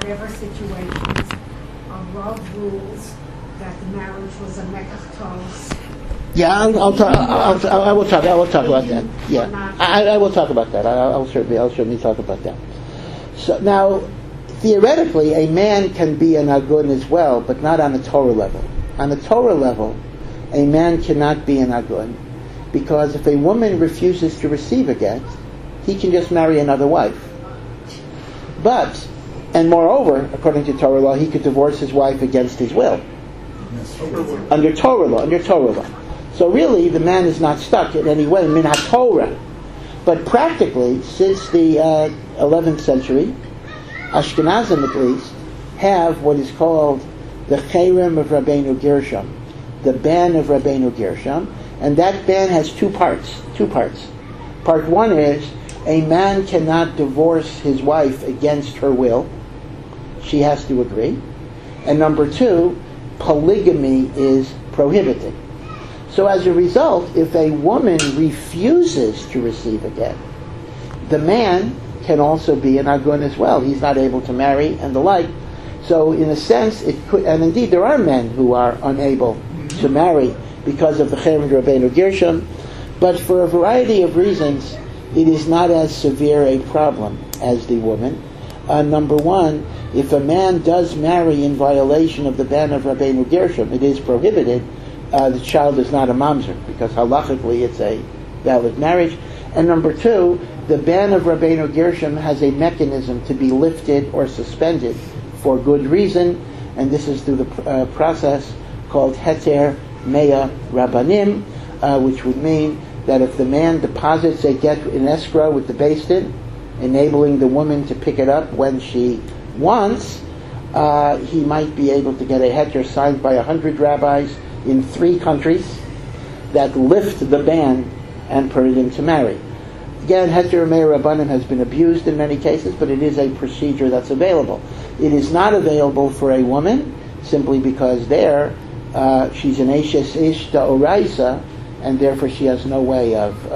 whatever situations, Rav rules that the marriage was a mekach tos. Yeah, I will talk about that. Yeah, I will talk about that. I'll certainly talk about that. So now, theoretically, a man can be an agun as well, but not on a Torah level. On a Torah level, a man cannot be an agun, because if a woman refuses to receive a get, he can just marry another wife. But, and moreover, according to Torah law, he could divorce his wife against his will. Under Torah law. So really, the man is not stuck in any way, min ha-Torah. But practically, since the 11th century, Ashkenazim at least have what is called the Cherem of Rabbeinu Gershom, the ban of Rabbeinu Gershom, and that ban has two parts. Part one is, a man cannot divorce his wife against her will. She has to agree. And number two, polygamy is prohibited. So as a result, if a woman refuses to receive a get, the man can also be an agun as well. He's not able to marry and the like. So in a sense, it could, and indeed there are men who are unable to marry because of the Cherem Rabbeinu Gershom, but for a variety of reasons, it is not as severe a problem as the woman. Number one, if a man does marry in violation of the ban of Rabbeinu Gershom, it is prohibited. The child is not a mamzer, because halachically it's a valid marriage. And number two, the ban of Rabbeinu Gershom has a mechanism to be lifted or suspended for good reason, and this is through the process called heter mea rabbanim, which would mean that if the man deposits a get in escrow with the Beis Din, enabling the woman to pick it up when she wants, he might be able to get a heter signed by 100 rabbis in 3 countries that lift the ban and permit him to marry. Again, heter mea rabbanim has been abused in many cases, but it is a procedure that's available. It is not available for a woman, simply because there she's an eshes ish da'oraisa, and therefore she has no way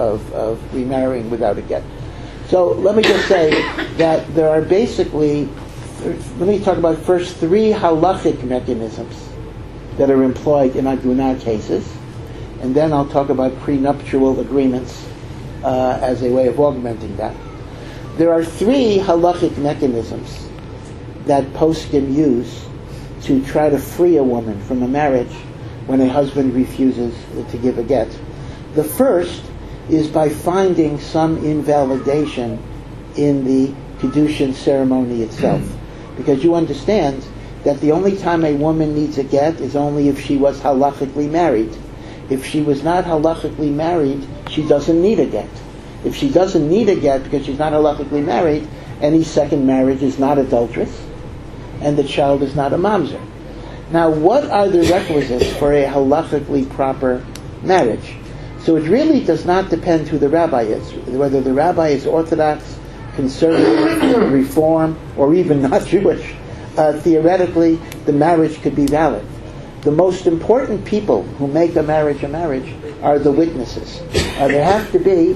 of remarrying without a get. So let me just say that there are basically, let me talk about first 3 halachic mechanisms that are employed in agunah cases, and then I'll talk about prenuptial agreements as a way of augmenting that. There are 3 halachic mechanisms that poskim use to try to free a woman from a marriage when a husband refuses to give a get. The first is by finding some invalidation in the Kiddushin ceremony itself. Because you understand that the only time a woman needs a get is only if she was halachically married. If she was not halachically married, she doesn't need a get. If she doesn't need a get because she's not halachically married, any second marriage is not adulterous, and the child is not a mamzer. Now, what are the requisites for a halachically proper marriage? So it really does not depend who the rabbi is, whether the rabbi is Orthodox, conservative, Reform, or even not Jewish. Theoretically, the marriage could be valid. The most important people who make a marriage are the witnesses. There have to be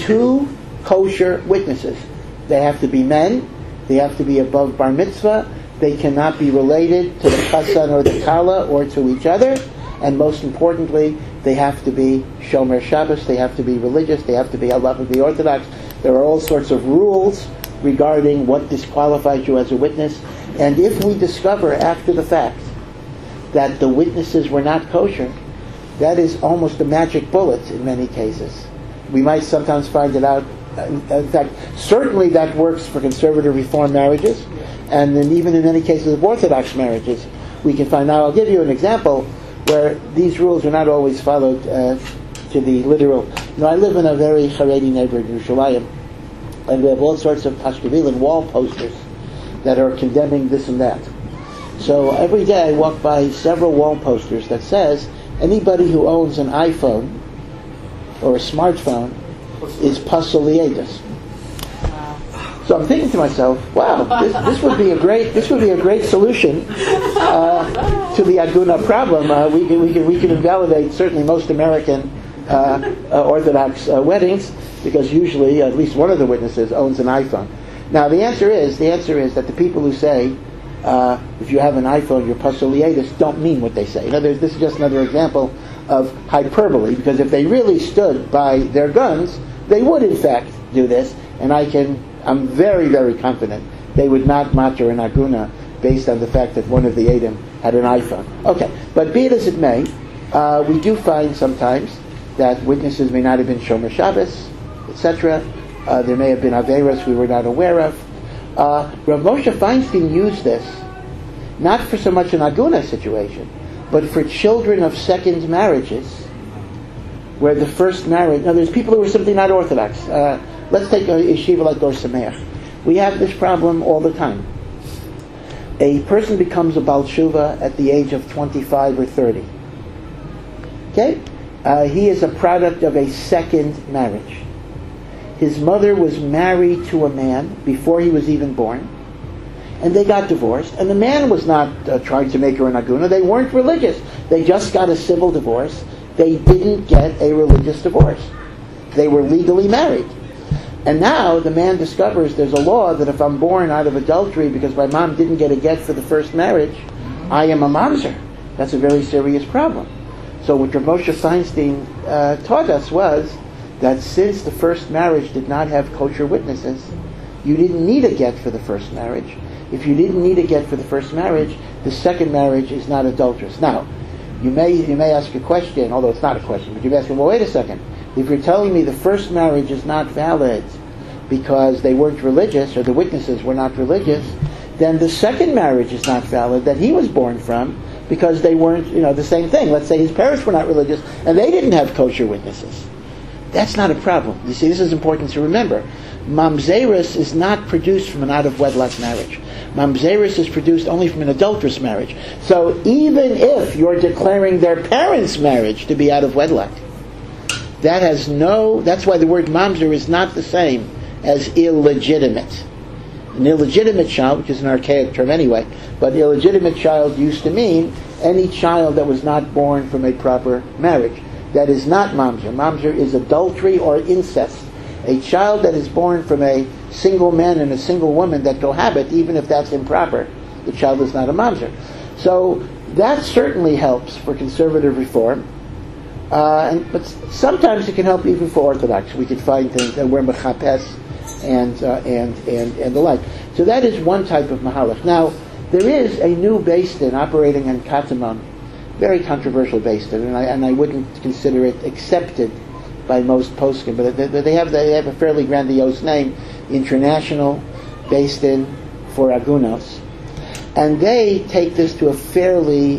2 kosher witnesses. They have to be men, they have to be above bar mitzvah, they cannot be related to the chassan or the kala or to each other, and most importantly, they have to be shomer Shabbos, they have to be religious, they have to be halachically orthodox. There are all sorts of rules regarding what disqualifies you as a witness, and if we discover after the fact that the witnesses were not kosher, that is almost a magic bullet in many cases. We might sometimes find it out. In fact, certainly that works for conservative Reform marriages, and then even in many cases of Orthodox marriages, we can find out. I'll give you an example where these rules are not always followed to the literal. I live in a very Haredi neighborhood in Yerushalayim, and we have all sorts of Ashkenazi wall posters that are condemning this and that. So every day I walk by several wall posters that says anybody who owns an iPhone or a smartphone is pasol liedus. So I'm thinking to myself, wow, this would be a great solution to the aguna problem. We could invalidate certainly most American Orthodox weddings, because usually at least one of the witnesses owns an iPhone. Now the answer is that the people who say if you have an iPhone, you're postulatus, don't mean what they say. In other words, this is just another example of hyperbole, because if they really stood by their guns, they would in fact do this, and I'm very, very confident they would not matter an aguna based on the fact that one of the Edom had an iPhone. Okay, but be it as it may, we do find sometimes that witnesses may not have been Shomer Shabbos, etc. There may have been Averos we were not aware of. Rav Moshe Feinstein used this not for so much an aguna situation, but for children of second marriages, where the first marriage... Now, there's people who are simply not Orthodox. Let's take a yeshiva like Dor Sameach. We have this problem all the time. A person becomes a Baal Tshuva at the age of 25 or 30. Okay? He is a product of a second marriage. His mother was married to a man before he was even born, and they got divorced, and the man was not trying to make her an aguna. They weren't religious. They just got a civil divorce. They didn't get a religious divorce. They were legally married. And now the man discovers there's a law that if I'm born out of adultery because my mom didn't get a get for the first marriage, I am a mamzer. That's a very serious problem. So what Rav Moshe Feinstein taught us was that since the first marriage did not have kosher witnesses, you didn't need a get for the first marriage. If you didn't need a get for the first marriage, the second marriage is not adulterous. Now, you may ask a question, although it's not a question, but you may ask, well, wait a second. If you're telling me the first marriage is not valid because they weren't religious, or the witnesses were not religious, then the second marriage is not valid that he was born from because they weren't, the same thing. Let's say his parents were not religious and they didn't have kosher witnesses. That's not a problem. You see, this is important to remember. Mamzerus is not produced from an out-of-wedlock marriage. Mamzerus is produced only from an adulterous marriage. So even if you're declaring their parents' marriage to be out of wedlock, that's why the word mamzer is not the same as illegitimate. An illegitimate child, which is an archaic term anyway, but illegitimate child used to mean any child that was not born from a proper marriage. That is not mamzer. Mamzer is adultery or incest. A child that is born from a single man and a single woman that cohabit, even if that's improper, the child is not a mamzer. So that certainly helps for conservative reform. But sometimes it can help even for Orthodox. We could find things that were mechapes and the like. So that is one type of mahalach. Now, there is a new Beis Din operating in Katamon, very controversial Beis Din, and I wouldn't consider it accepted by most poskim, but they have a fairly grandiose name, International Beis Din for Agunos, and they take this to a fairly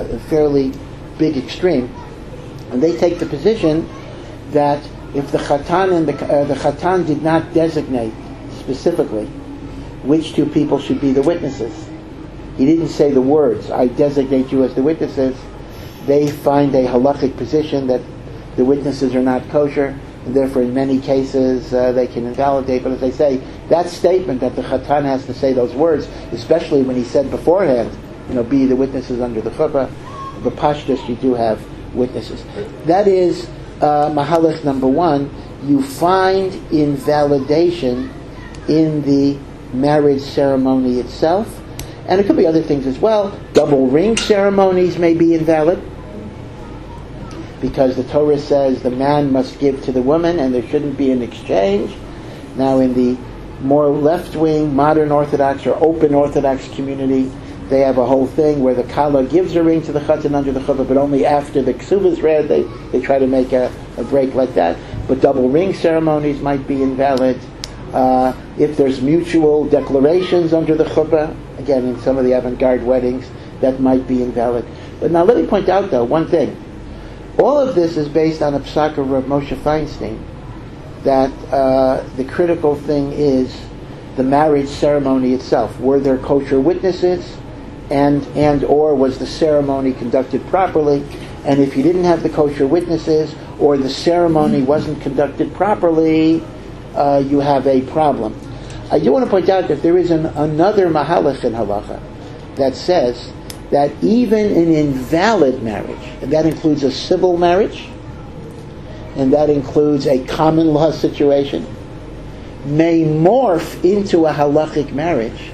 big extreme. And they take the position that if the Chatan and the Chatan did not designate specifically which two people should be the witnesses, he didn't say the words, I designate you as the witnesses, they find a halachic position that the witnesses are not kosher, and therefore in many cases they can invalidate. But as I say, that statement that the Chatan has to say those words, especially when he said beforehand, be the witnesses under the chuppah, the pashtus, you do have witnesses. That is mahalach number one. You find invalidation in the marriage ceremony itself, and it could be other things as well. Double ring ceremonies may be invalid because the Torah says the man must give to the woman and there shouldn't be an exchange. Now in the more left-wing modern Orthodox or open Orthodox community, they have a whole thing where the Kala gives a ring to the Chatan under the chuppah, but only after the Ksuva is read. They try to make a break like that. But double ring ceremonies might be invalid. If there's mutual declarations under the chuppah, again, in some of the avant-garde weddings, that might be invalid. But now let me point out, though, one thing. All of this is based on a psak of Rav Moshe Feinstein, that the critical thing is the marriage ceremony itself. Were there kosher witnesses? And or was the ceremony conducted properly? And if you didn't have the kosher witnesses, or the ceremony wasn't conducted properly, you have a problem. I do want to point out that there is another mahalach in halacha that says that even an invalid marriage, and that includes a civil marriage, and that includes a common law situation, may morph into a halachic marriage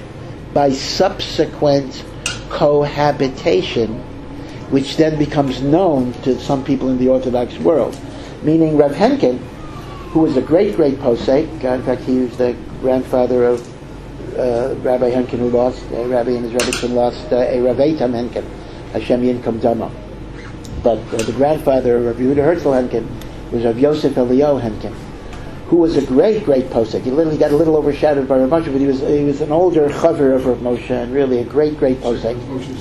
by subsequent cohabitation, which then becomes known to some people in the Orthodox world. Meaning Rav Henkin, who was a great posek, in fact he was the grandfather of Rabbi Henkin, who lost, Rabbi and his Rebbetzin lost a Rav Eitam Henkin, Hashem Yinkom Damo. But the grandfather of Rav Yehuda Herzl Henkin was Rav Yosef Eliyahu Henkin, who was a great posek. He literally got a little overshadowed by Rav Moshe, but he was an older chaver of Rav Moshe, and really a great posek.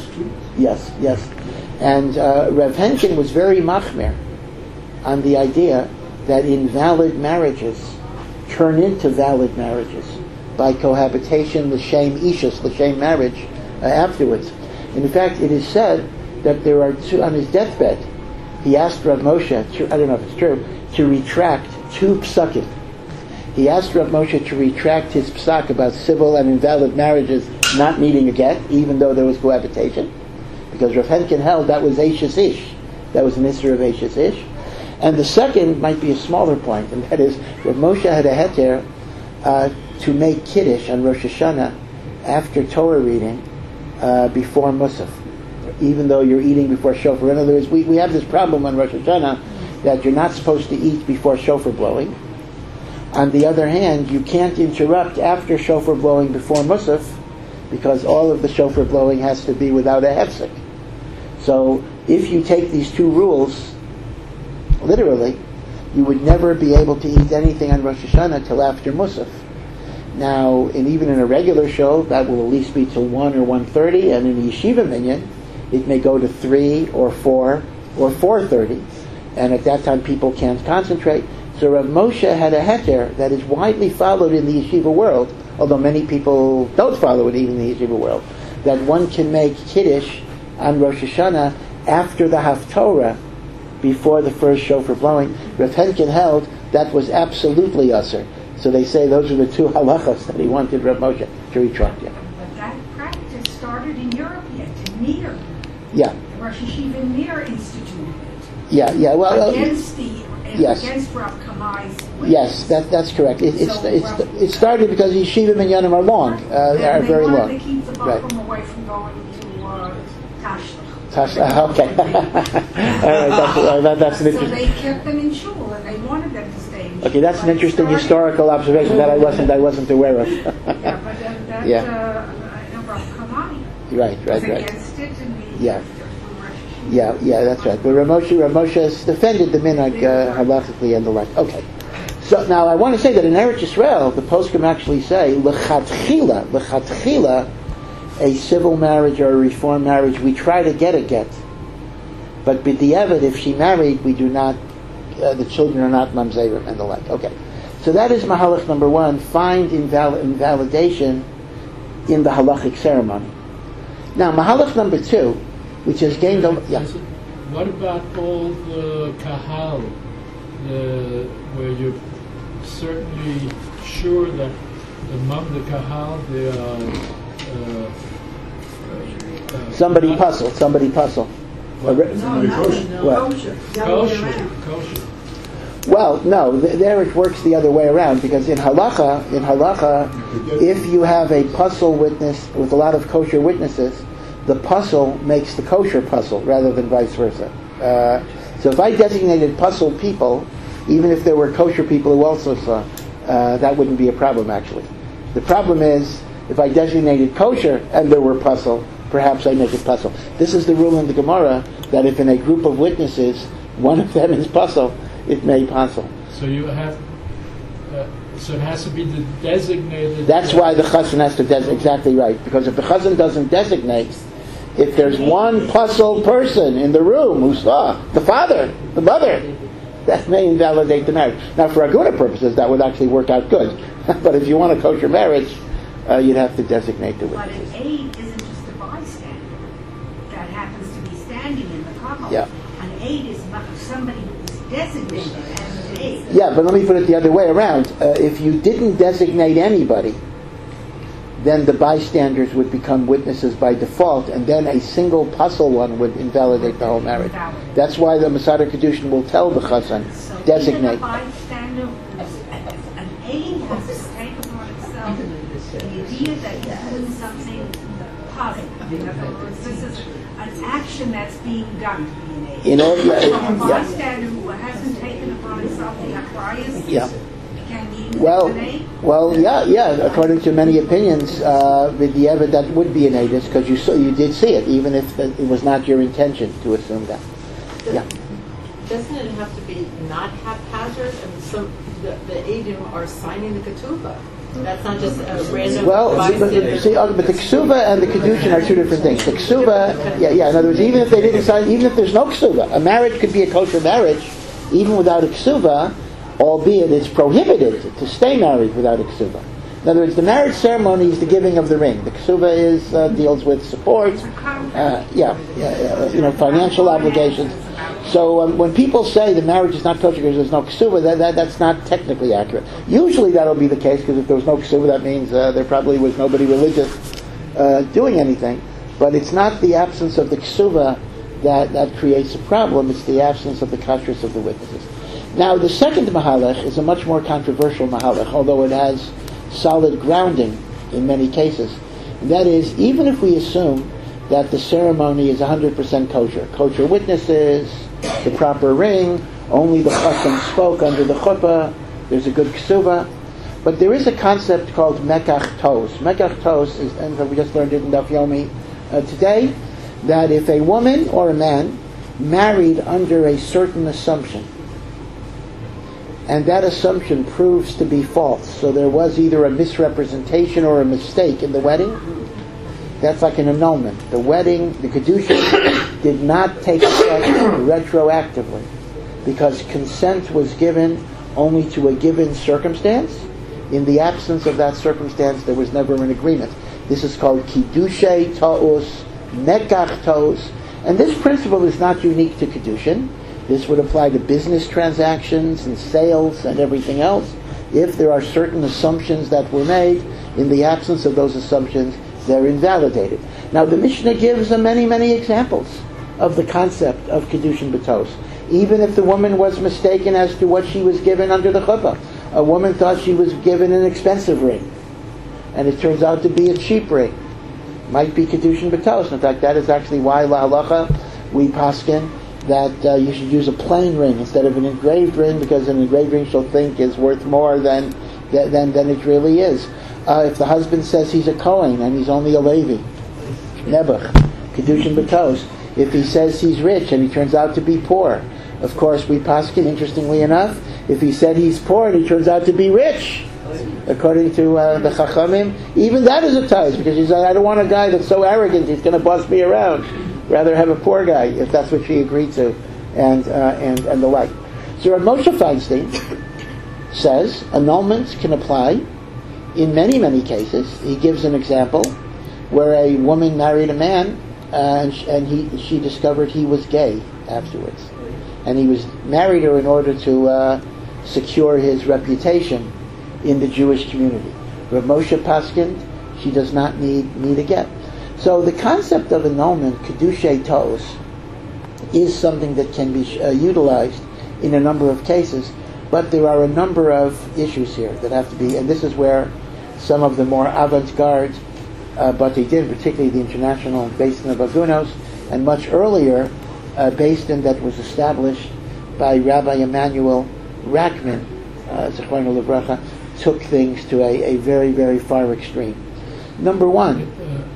Yes. And Rav Henkin was very machmir on the idea that invalid marriages turn into valid marriages by cohabitation, l'shem ishus, l'shem marriage, afterwards. And in fact, it is said that there are two, on his deathbed, he asked Rav Moshe, I don't know if it's true, to retract 2 psakim. He asked Rav Moshe to retract his psak about civil and invalid marriages not needing a get, even though there was cohabitation, because Rav Henkin held that was Eishes Ish. That was an issur of Eishes Ish. And the second might be a smaller point, and that is Rav Moshe had a heter to make Kiddush on Rosh Hashanah after Torah reading before Musaf, even though you're eating before shofar. In other words, we have this problem on Rosh Hashanah that you're not supposed to eat before shofar blowing. On the other hand, you can't interrupt after shofar blowing before Musaf, because all of the shofar blowing has to be without a hefsek. So if you take these 2 rules literally, you would never be able to eat anything on Rosh Hashanah till after Musaf. Now, even in a regular show, that will at least be till 1 or 1:30, and in a yeshiva minyan, it may go to 3 or 4 or 4:30, and at that time people can't concentrate. So Rav Moshe had a heter that is widely followed in the yeshiva world, although many people don't follow it even in the yeshiva world, that one can make Kiddush on Rosh Hashanah after the Haftorah, before the first shofar blowing. Rav Henkin held that was absolutely usher. So they say those are the 2 halachas that he wanted Rav Moshe to retract. But that practice started in Europe yet, in Mir. Yeah. The Rosh Hashiva in Mir instituted it. Yeah. Well, against Rav Kamai's witness. Yes, that's correct. It started because yeshiva minyanim are long, are very long. They keep the Bachram away from going to Tashlach. Okay. All right, that's an So interesting. they kept them in shul, and they wanted them to stay in shul. Okay, that's an interesting historical observation that I wasn't aware of. Yeah, but that Rav Kamai Right. was against it, and we Yeah, that's right. But Rav Moshe has defended the minhag halachically and the like. Okay. So now I want to say that in Eretz Yisrael, the poskim actually say lechatchila, a civil marriage or a reform marriage, we try to get a get. But b'diavad, if she married, we do not, the children are not mamzerim and the like. Okay. So that is mahalach number 1, find invalidation in the halachic ceremony. Now mahalach number 2, which has gained a... Yeah. What about all the kahal, where you're certainly sure that among the kahal there are... Somebody puzzle. Kosher. Well, no, there it works the other way around, because in halacha, if you have a puzzle witness with a lot of kosher witnesses, the puzzle makes the kosher puzzle rather than vice versa. So if I designated puzzle people, even if there were kosher people who also saw, that wouldn't be a problem actually. The problem is, if I designated kosher and there were puzzle, perhaps I make it puzzle. This is the rule in the Gemara, that if in a group of witnesses, one of them is puzzle, it may puzzle. So you have, so it has to be the designated... That's why the chazan has to designate, exactly right, because if the chazan doesn't designate, if there's one puzzle person in the room who saw the father, the mother, that may invalidate the marriage. Now for aguna purposes, that would actually work out good. But if you want a kosher marriage, you'd have to designate the witnesses. But an aid isn't just a bystander that happens to be standing in the kahal. Yeah. An aid is somebody who is designated as an aid. Yeah, but let me put it the other way around. If you didn't designate anybody, then the bystanders would become witnesses by default, and then a single puzzle one would invalidate the whole marriage. That's why the Masada Kedushin will tell the chazan, So designate. even a bystander who's an aid has to take upon itself the idea that you're doing something positive. In other words, this is an action that's being done to be an You know, a bystander who hasn't taken upon himself the upright. yeah. Can he Well, an aid? yeah. According to many opinions, with the evidence that would be an aidus because you did see it, even if it was not your intention to assume that. Yeah. Doesn't it have to be not haphazard? And the Eidim are signing the ketubah. That's not just a random. Well, but the ksuba and the kedushin are two different things. The ksuba, yeah. In other words, even if they didn't sign, even if there's no ksuba, a marriage could be a kosher marriage, even without a ksuba, albeit it's prohibited to stay married without a ksuba. In other words, the marriage ceremony is the giving of the ring. The ksuba deals with support, financial obligations. So when people say the marriage is not kosher because there's no ksuba, that's not technically accurate. Usually that'll be the case because if there was no ksuba, that means there probably was nobody religious doing anything. But it's not the absence of the ksuba that creates a problem. It's the absence of the kashrus of the witnesses. Now, the second mahalach is a much more controversial mahalach, although it has solid grounding in many cases. And that is, even if we assume that the ceremony is 100% kosher witnesses, the proper ring, only the chasam spoke under the chuppah, there's a good ksuba, but there is a concept called mekach tos. Mekach tos is, and we just learned it in Daf Yomi today, that if a woman or a man married under a certain assumption, and that assumption proves to be false, so there was either a misrepresentation or a mistake in the wedding, that's like an annulment. The wedding, the kedusha, did not take effect retroactively because consent was given only to a given circumstance. In the absence of that circumstance, there was never an agreement. This is called kiddushay ta'us, mekach ta'us, and this principle is not unique to kedushin. This would apply to business transactions and sales and everything else. If there are certain assumptions that were made, in the absence of those assumptions, they're invalidated. Now, the Mishnah gives many, many examples of the concept of Kedushin B'tos. Even if the woman was mistaken as to what she was given under the chuppah. A woman thought she was given an expensive ring, and it turns out to be a cheap ring. Might be Kedushin B'tos. In fact, that is actually why La Halacha, we paskin, that you should use a plain ring instead of an engraved ring, because an engraved ring she'll think is worth more than it really is. If the husband says he's a Kohen and he's only a Levi, Nebuch, Kedushin B'tos. If he says he's rich and he turns out to be poor, of course we paskin, interestingly enough, if he said he's poor and he turns out to be rich, according to the Chachamim, even that is a taz, because he said, I don't want a guy that's so arrogant he's going to boss me around. Rather have a poor guy, if that's what she agreed to, and the like. So Rav Moshe Feinstein says annulments can apply in many, many cases. He gives an example where a woman married a man and she discovered he was gay afterwards. And he married her in order to secure his reputation in the Jewish community. Rav Moshe paskined, she does not need a get. So the concept of annulment, kedushay tos, is something that can be utilized in a number of cases, but there are a number of issues here that have to be, and this is where some of the more avant-garde Batei Din, particularly the International Beis Din of Agunos, and much earlier Beis Din that was established by Rabbi Emanuel Rackman, Zechrono Livracha, took things to a very, very far extreme. Number one,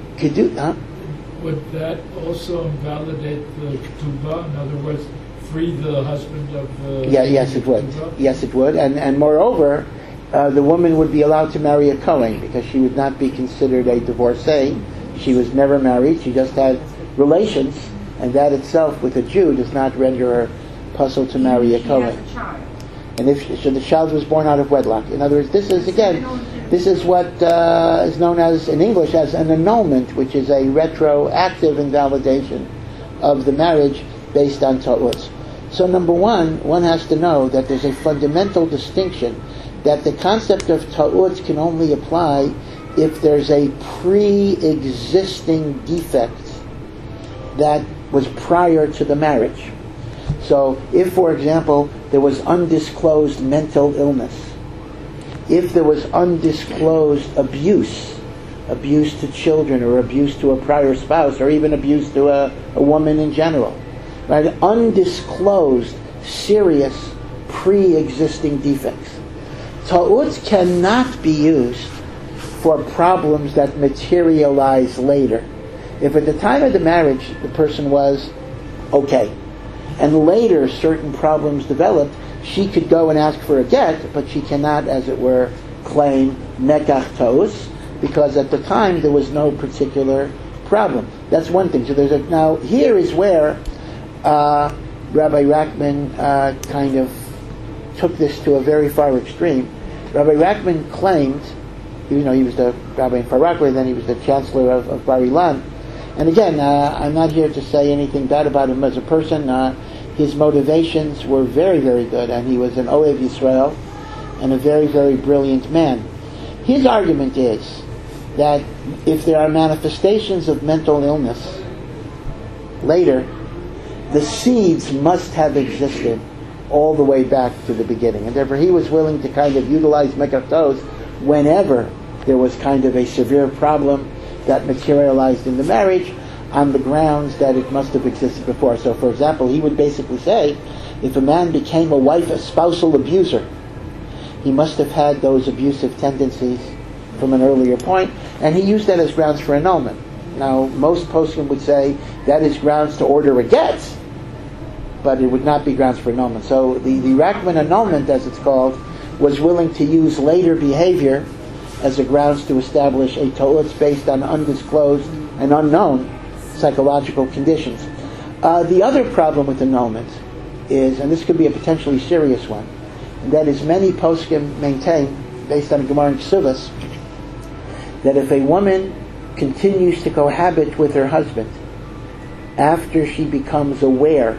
would that also invalidate the ketubah? In other words, free the husband of the... Yes, it would. Ketubah? Yes, it would. And moreover, the woman would be allowed to marry a Kohen because she would not be considered a divorcee. She was never married. She just had relations, and that itself, with a Jew, does not render her puzzle to marry a Kohen. And if the child was born out of wedlock. In other words, this is what is known as, in English, as an annulment, which is a retroactive invalidation of the marriage based on ta'us. So number one has to know that there's a fundamental distinction, that the concept of ta'us can only apply if there's a pre-existing defect that was prior to the marriage. So if, for example, there was undisclosed mental illness, if there was undisclosed abuse abuse to children or abuse to a prior spouse or even abuse to a woman in general. Right? Undisclosed, serious, pre-existing defects. Ta'ut cannot be used for problems that materialize later. If at the time of the marriage the person was okay, and later certain problems developed, she could go and ask for a get, but she cannot, as it were, claim mekach ta'us, because at the time there was no particular problem. That's one thing. So now here is where Rabbi Rachman kind of took this to a very far extreme. Rabbi Rachman claimed, he was the rabbi in Far Rockaway, then he was the chancellor of Bar Ilan. And again, I'm not here to say anything bad about him as a person. His motivations were very, very good, and he was an Ohev Yisrael and a very, very brilliant man. His argument is that if there are manifestations of mental illness later, the seeds must have existed all the way back to the beginning. And therefore he was willing to kind of utilize mekach ta'us whenever there was kind of a severe problem that materialized in the marriage on the grounds that it must have existed before. So for example, he would basically say, if a man became a spousal abuser, he must have had those abusive tendencies from an earlier point, and he used that as grounds for annulment. Now, most poskim would say that is grounds to order a get, but it would not be grounds for annulment. So the Rachman annulment, as it's called, was willing to use later behavior as a grounds to establish a ta'ut based on undisclosed and unknown psychological conditions. The other problem with annulment is, and this could be a potentially serious one, and that is many poskim maintain, based on Gemara and Ksuvas, that if a woman continues to cohabit with her husband after she becomes aware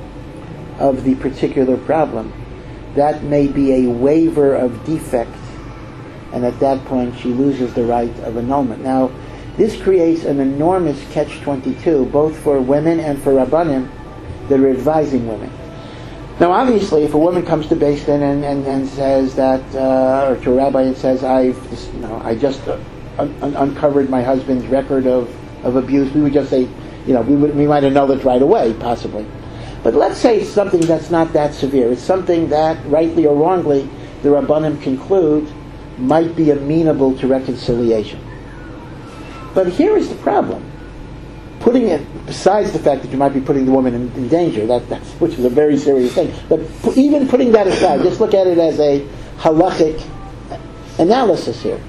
of the particular problem, that may be a waiver of defect, and at that point she loses the right of annulment. Now, this creates an enormous catch-22, both for women and for Rabbanim that are advising women. Now, obviously, if a woman comes to Beis Din and says that, or to a rabbi and says, I just uncovered my husband's record of abuse, we would just say, we might annul it right away, possibly. But let's say it's something that's not that severe. It's something that, rightly or wrongly, the Rabbanim conclude might be amenable to reconciliation. But here is the problem. Putting it, besides the fact that you might be putting the woman in danger, which is a very serious thing, but even putting that aside, just look at it as a halachic analysis here.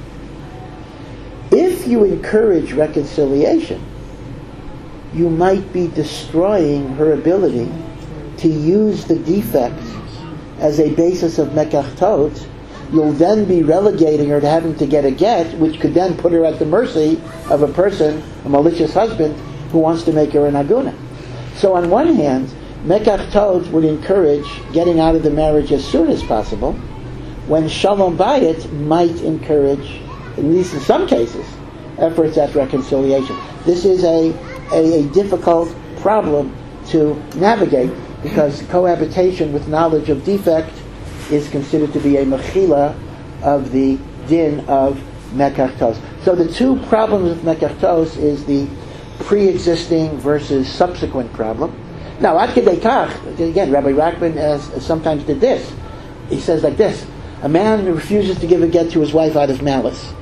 If you encourage reconciliation, you might be destroying her ability to use the defect as a basis of mekach ta'ut. You'll then be relegating her to having to get a get, which could then put her at the mercy of a person, a malicious husband, who wants to make her an aguna. So on one hand, mekach ta'ut would encourage getting out of the marriage as soon as possible, when shalom bayit might encourage, at least in some cases, efforts at reconciliation. This is a difficult problem to navigate, because cohabitation with knowledge of defect is considered to be a mechila of the din of mekach ta'us. So the two problems with mekach ta'us is the pre-existing versus subsequent problem. Now, ad kedei kach, again, Rabbi Rachman sometimes did this. He says like this: a man refuses to give a get to his wife out of malice.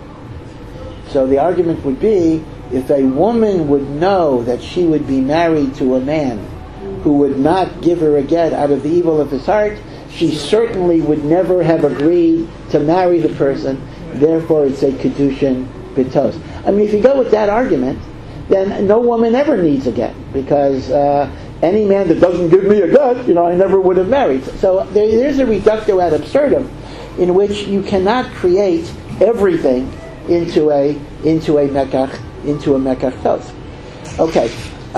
So the argument would be, if a woman would know that she would be married to a man who would not give her a get out of the evil of his heart, she certainly would never have agreed to marry the person. Therefore, it's a kedushin b'tos. I mean, if you go with that argument, then no woman ever needs a get, because any man that doesn't give me a get, I never would have married. So there's a reductio ad absurdum in which you cannot create everything into a mekach ta'us. Okay.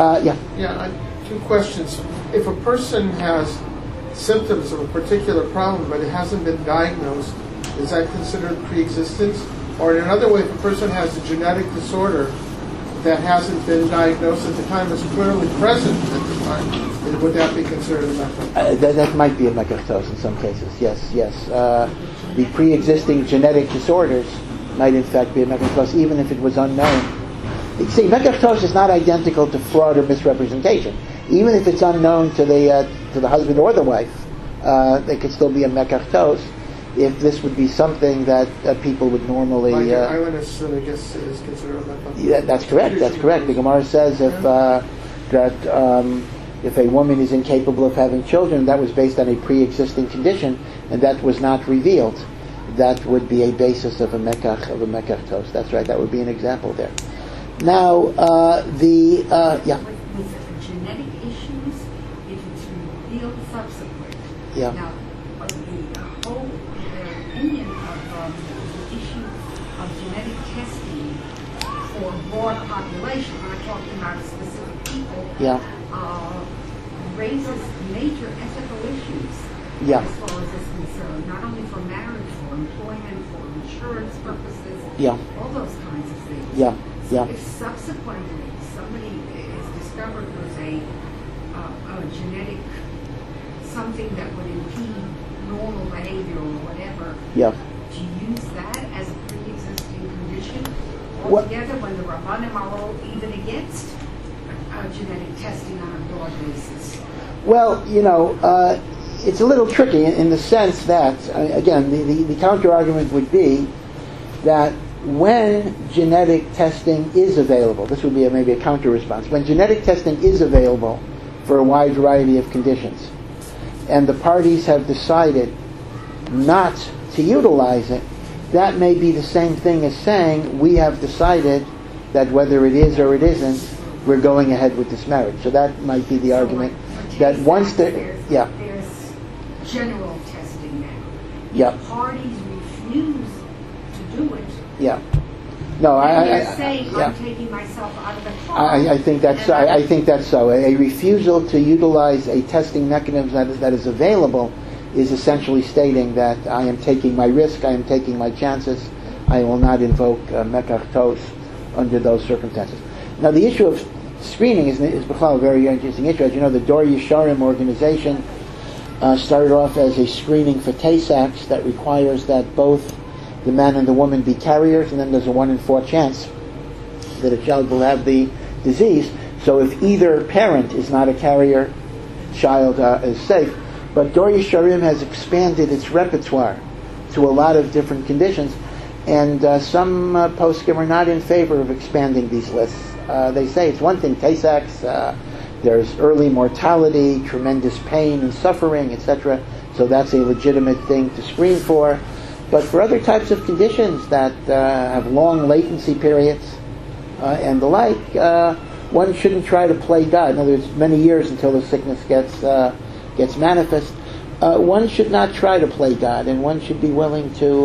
Yeah. Two questions. If a person has symptoms of a particular problem but it hasn't been diagnosed, is that considered pre-existence? Or in another way, if a person has a genetic disorder that hasn't been diagnosed at the time, is clearly present at the time, would that be considered a mekach? That might be a mekach ta'us in some cases. Yes. The pre-existing genetic disorders might in fact be a mekach tos, even if it was unknown. You see, mekach tos is not identical to fraud or misrepresentation. Even if it's unknown to the husband or the wife, they could still be a mekach tos. If this would be something that people would normally... eyewitness, I guess, is considered a mekach. Yeah, that's correct. That's correct. The Gemara says if a woman is incapable of having children, that was based on a pre-existing condition, and that was not revealed. That would be a basis of a mekach tos. That's right. That would be an example there. Now, yeah. With genetic issues, if it's revealed subsequent. Yeah. Now, the whole opinion of the issue of genetic testing for broad population, we're not talking about specific people, raises major ethical issues as far as is concerned, not only for marriage, for employment, for insurance purposes, all those kinds of things. So if subsequently somebody is discovered with a genetic something that would impede normal behavior or whatever, to use that as a pre-existing condition altogether when the Rabbanim are all even against genetic testing on a broad basis? Well, it's a little tricky in the sense that, again, the counter-argument would be that when genetic testing is available, this would be maybe a counter-response, when genetic testing is available for a wide variety of conditions, and the parties have decided not to utilize it, that may be the same thing as saying we have decided that whether it is or it isn't, we're going ahead with this marriage. So that might be the argument that once there's general testing now. If parties refuse to do it. No, I'm taking myself out of the car. I think that's so. A refusal to utilize a testing mechanism that is available is essentially stating that I am taking my risk, I am taking my chances, I will not invoke mekach tos under those circumstances. Now, the issue of screening is a very interesting issue. As you know, the Dor Yesharim organization started off as a screening for Tay-Sachs that requires that both the man and the woman be carriers, and then there's a 1 in 4 chance that a child will have the disease. So if either parent is not a carrier, child is safe. But Dor Yesharim has expanded its repertoire to a lot of different conditions, and some poskim are not in favor of expanding these lists. They say it's one thing, Tay-Sachs, there's early mortality, tremendous pain and suffering, etc. So that's a legitimate thing to screen for. But for other types of conditions that have long latency periods and the like, one shouldn't try to play God. In other words, many years until the sickness gets manifest. One should not try to play God, and one should be willing to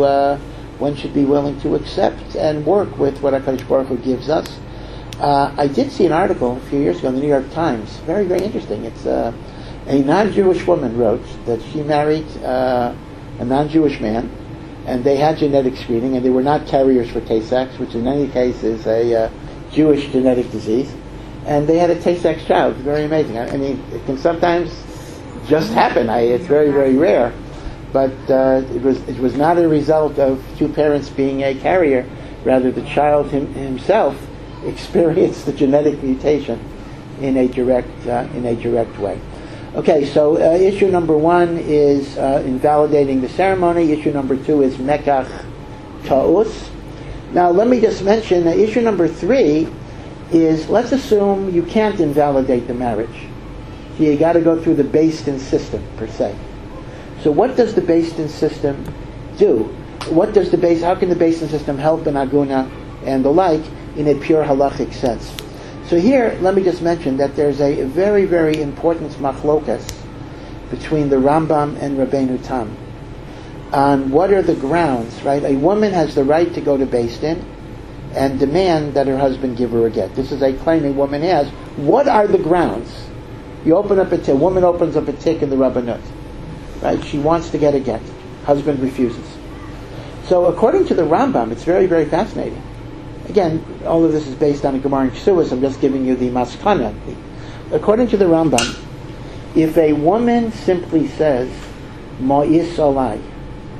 accept and work with what HaKadosh Baruch Hu gives us. I did see an article a few years ago in the New York Times. Very, very interesting. It's a non-Jewish woman wrote that she married a non-Jewish man, and they had genetic screening, and they were not carriers for Tay-Sachs, which in any case is a Jewish genetic disease, and they had a Tay-Sachs child. It's very amazing. I mean, it can sometimes just happen. It's very, very rare, but it was not a result of two parents being a carrier. Rather, the child himself experienced the genetic mutation in a direct way. Okay, so issue number 1 is invalidating the ceremony. Issue number 2 is mekach ta'us. Now, let me just mention that issue number 3 is, let's assume you can't invalidate the marriage. So you got to go through the Beis-Din system, per se. So what does the Beis-Din system do? How can the Beis-Din system help an aguna and the like in a pure halachic sense? So here, let me just mention that there's a very, very important machlokas between the Rambam and Rabbeinu Tam on what are the grounds, right? A woman has the right to go to Beis Din and demand that her husband give her a get. This is a claim a woman has. What are the grounds? A woman opens up a tick in the Rabbanut, right? She wants to get a get. Husband refuses. So according to the Rambam, it's very, very fascinating. Again, all of this is based on a Gemara and Ksuas. I'm just giving you the maskana. According to the Rambam, if a woman simply says, Ma'is alai,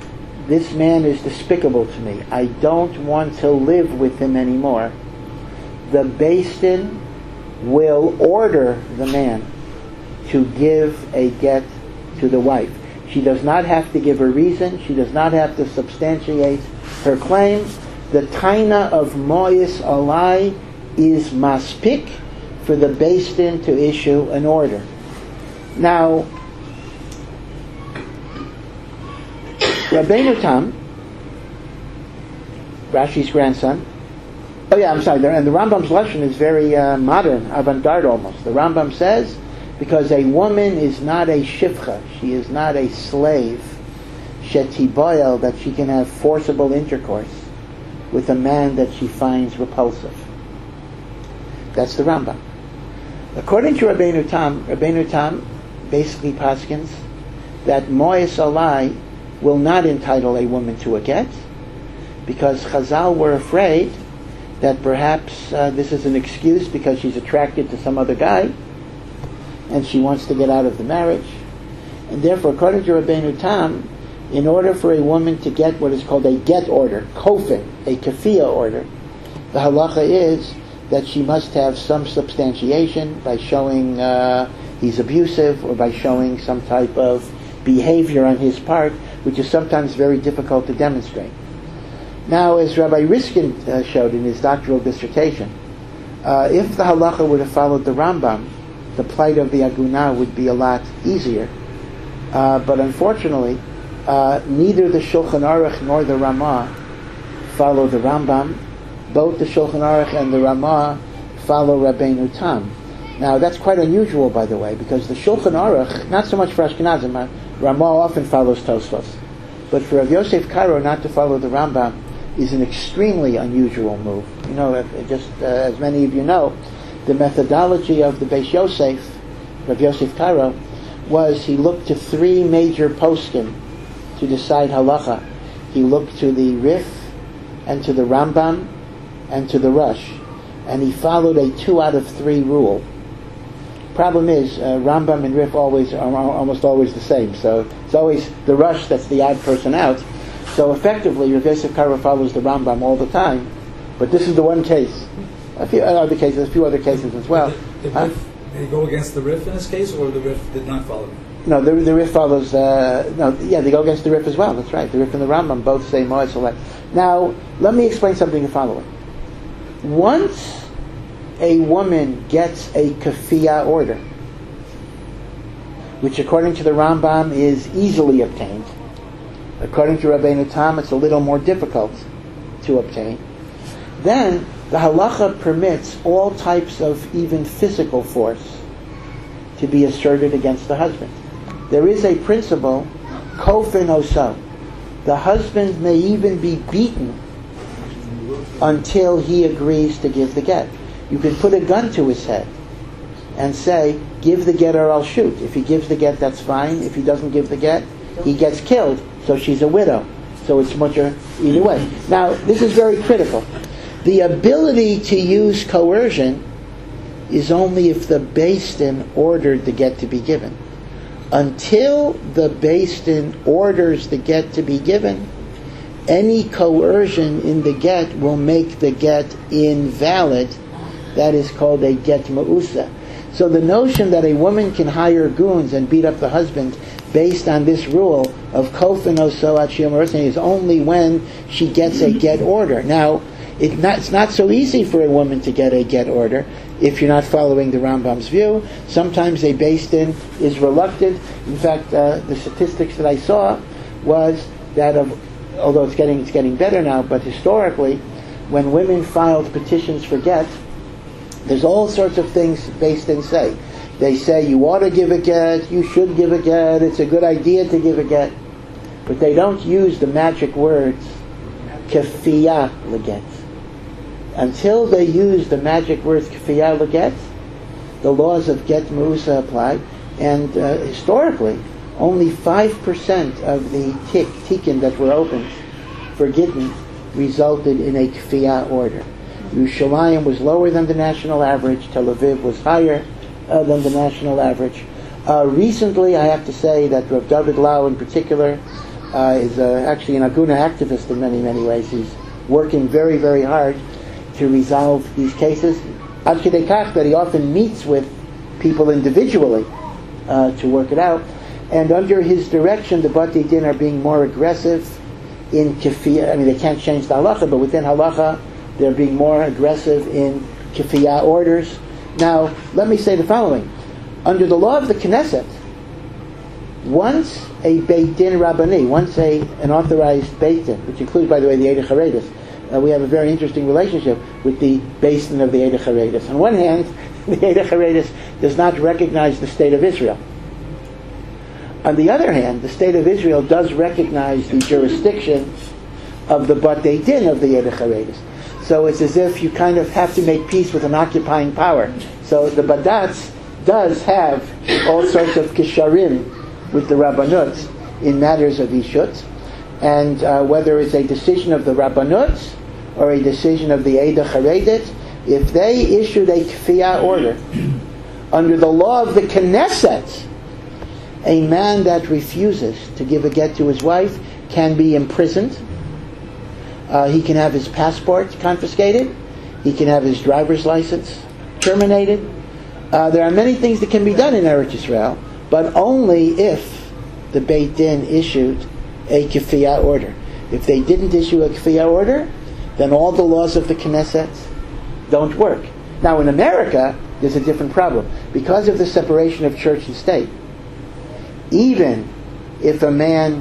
this man is despicable to me, I don't want to live with him anymore, the Beis Din will order the man to give a get to the wife. She does not have to give a reason. She does not have to substantiate her claim. The taina of moyis alai is maspik for the Beis Din to issue an order. Now, Rabbeinu Tam, Rashi's grandson, and the Rambam's lesson is very modern, avant-garde almost. The Rambam says, because a woman is not a shivcha, she is not a slave, shetiboyel, that she can have forcible intercourse with a man that she finds repulsive. That's the Rambam. According to Rabbeinu Tam basically paskins that moyes alai will not entitle a woman to a get, because Chazal were afraid that perhaps this is an excuse because she's attracted to some other guy and she wants to get out of the marriage. And therefore, according to Rabbeinu Tam, in order for a woman to get what is called a get order, kofin, a kafiyah order, the halacha is that she must have some substantiation by showing he's abusive, or by showing some type of behavior on his part, which is sometimes very difficult to demonstrate. Now, as Rabbi Riskin showed in his doctoral dissertation, if the halacha would have followed the Rambam, the plight of the Agunah would be a lot easier. But unfortunately, neither the Shulchan Aruch nor the Ramah follow the Rambam. Both the Shulchan Aruch and the Ramah follow Rabbeinu Tam. Now, that's quite unusual, by the way, because the Shulchan Aruch, not so much for Ashkenazim, Ramah often follows Tosfos, but for Rav Yosef Karo not to follow the Rambam is an extremely unusual move. You know, as many of you know, the methodology of the Beis Yosef, Rav Yosef Karo, was he looked to three major poskim to decide halacha. He looked to the Rif, and to the Rambam, and to the Rush, and he followed a 2 out of 3 rule. Problem is, Rambam and Rif are almost always the same, so it's always the Rush that's the odd person out. So effectively, Rav Yosef Karo follows the Rambam all the time, but this is the one case. A few other cases as well. Did he go against the Rif in this case, or the Rif did not follow him? No, the Rif follows. They go against the Rif as well. That's right. The Rif and the Rambam both say Moed Saleh. Now, let me explain something the following. Once a woman gets a kafiyah order, which according to the Rambam is easily obtained, according to Rabbeinu Tam it's a little more difficult to obtain, then the halacha permits all types of even physical force to be asserted against the husband. There is a principle, kofin oso. The husband may even be beaten until he agrees to give the get. You can put a gun to his head and say, give the get or I'll shoot. If he gives the get, that's fine. If he doesn't give the get, he gets killed. So she's a widow. So it's mutter either way. Now, this is very critical. The ability to use coercion is only if the Beis Din ordered the get to be given. Until the Beis Din orders the get to be given, any coercion in the get will make the get invalid. That is called a get ma'usa. So the notion that a woman can hire goons and beat up the husband based on this rule of kofin oso at shiyam is only when she gets a get order. Now, it's not so easy for a woman to get a get order if you're not following the Rambam's view. Sometimes a Beis Din is reluctant. In fact, the statistics that I saw was that although it's getting better now, but historically, when women filed petitions for get, there's all sorts of things Beis Din say. They say you ought to give a get, you should give a get, it's a good idea to give a get, but they don't use the magic words kafiyah leget. Until they use the magic words kafiyah leget, the laws of get ma'usa apply, and historically, only 5% of the tikkun that were opened for gittin resulted in a kafiyah order. Yerushalayim was lower than the national average. Tel Aviv was higher than the national average. Recently, I have to say that Rav David Lau in particular is actually an Aguna activist in many, many ways. He's working very, very hard to resolve these cases. Ad kedei kach that he often meets with people individually to work it out. And under his direction, the Batei Din are being more aggressive in kefiyah. I mean, they can't change the halacha, but within halacha, they're being more aggressive in kefiyah orders. Now, let me say the following. Under the law of the Knesset, once a Beit Din Rabbani, once an authorized Beit Din, which includes, by the way, the Eidei Chareidis, we have a very interesting relationship with the Beit Din of the Eidei Chareidis. On one hand, the Eidei Chareidis does not recognize the State of Israel. On the other hand, the State of Israel does recognize the jurisdiction of the Batei Din of the Eidei Chareidis. So it's as if you kind of have to make peace with an occupying power. So the Badatz does have all sorts of kisharim with the Rabbanut in matters of Ishut. And whether it's a decision of the Rabbanut or a decision of the Eidei Chareidit, if they issued a kfiyah order under the law of the Knesset, a man that refuses to give a get to his wife can be imprisoned. He can have his passport confiscated. He can have his driver's license terminated. There are many things that can be done in Eretz Yisrael, but only if the Beit Din issued a kefiyah order. If they didn't issue a kefiyah order, then all the laws of the Knesset don't work. Now in America, there's a different problem. Because of the separation of church and state, even if the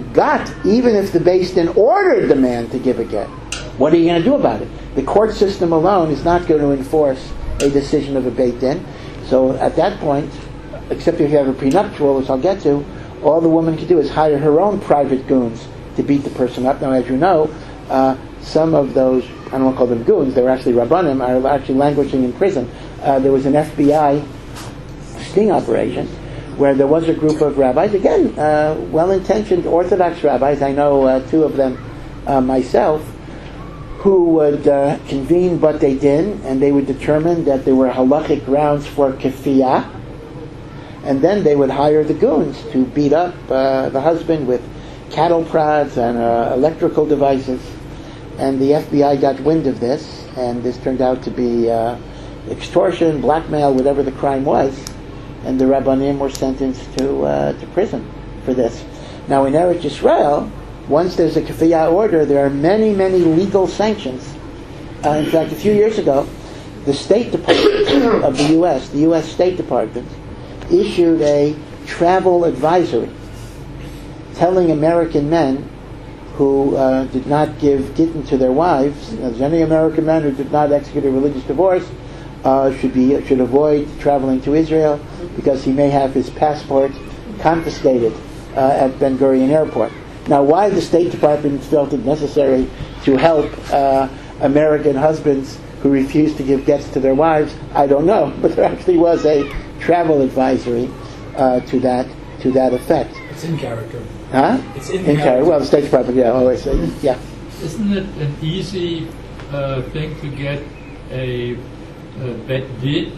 Beit Din ordered the man to give a get, what are you going to do about it? The court system alone is not going to enforce a decision of a Beit Din. So at that point, except if you have a prenuptial, which I'll get to, all the woman can do is hire her own private goons to beat the person up. Now, as you know, some of those, I don't want to call them goons, they were actually Rabbanim, are actually languishing in prison. There was an FBI sting operation where there was a group of rabbis, again, well-intentioned Orthodox rabbis, I know two of them myself, who would convene Batei Din, and they would determine that there were halachic grounds for kefiyah, and then they would hire the goons to beat up the husband with cattle prods and electrical devices. And the FBI got wind of this, and this turned out to be extortion, blackmail, whatever the crime was, and the Rabbanim were sentenced to prison for this. Now in Eretz Yisrael, once there's a kefiyah order, there are many, many legal sanctions. In fact, a few years ago, the State Department of the U.S. State Department, issued a travel advisory telling American men who did not give gittin to their wives, as any American man who did not execute a religious divorce should avoid traveling to Israel because he may have his passport confiscated at Ben Gurion Airport. Now, why the State Department felt it necessary to help American husbands who refused to give gets to their wives, I don't know. But there actually was a travel advisory to that effect. It's in character. Huh? It's in character. Well, the State Department, yeah, always say, yeah. Isn't it an easy thing to get a Bet Din?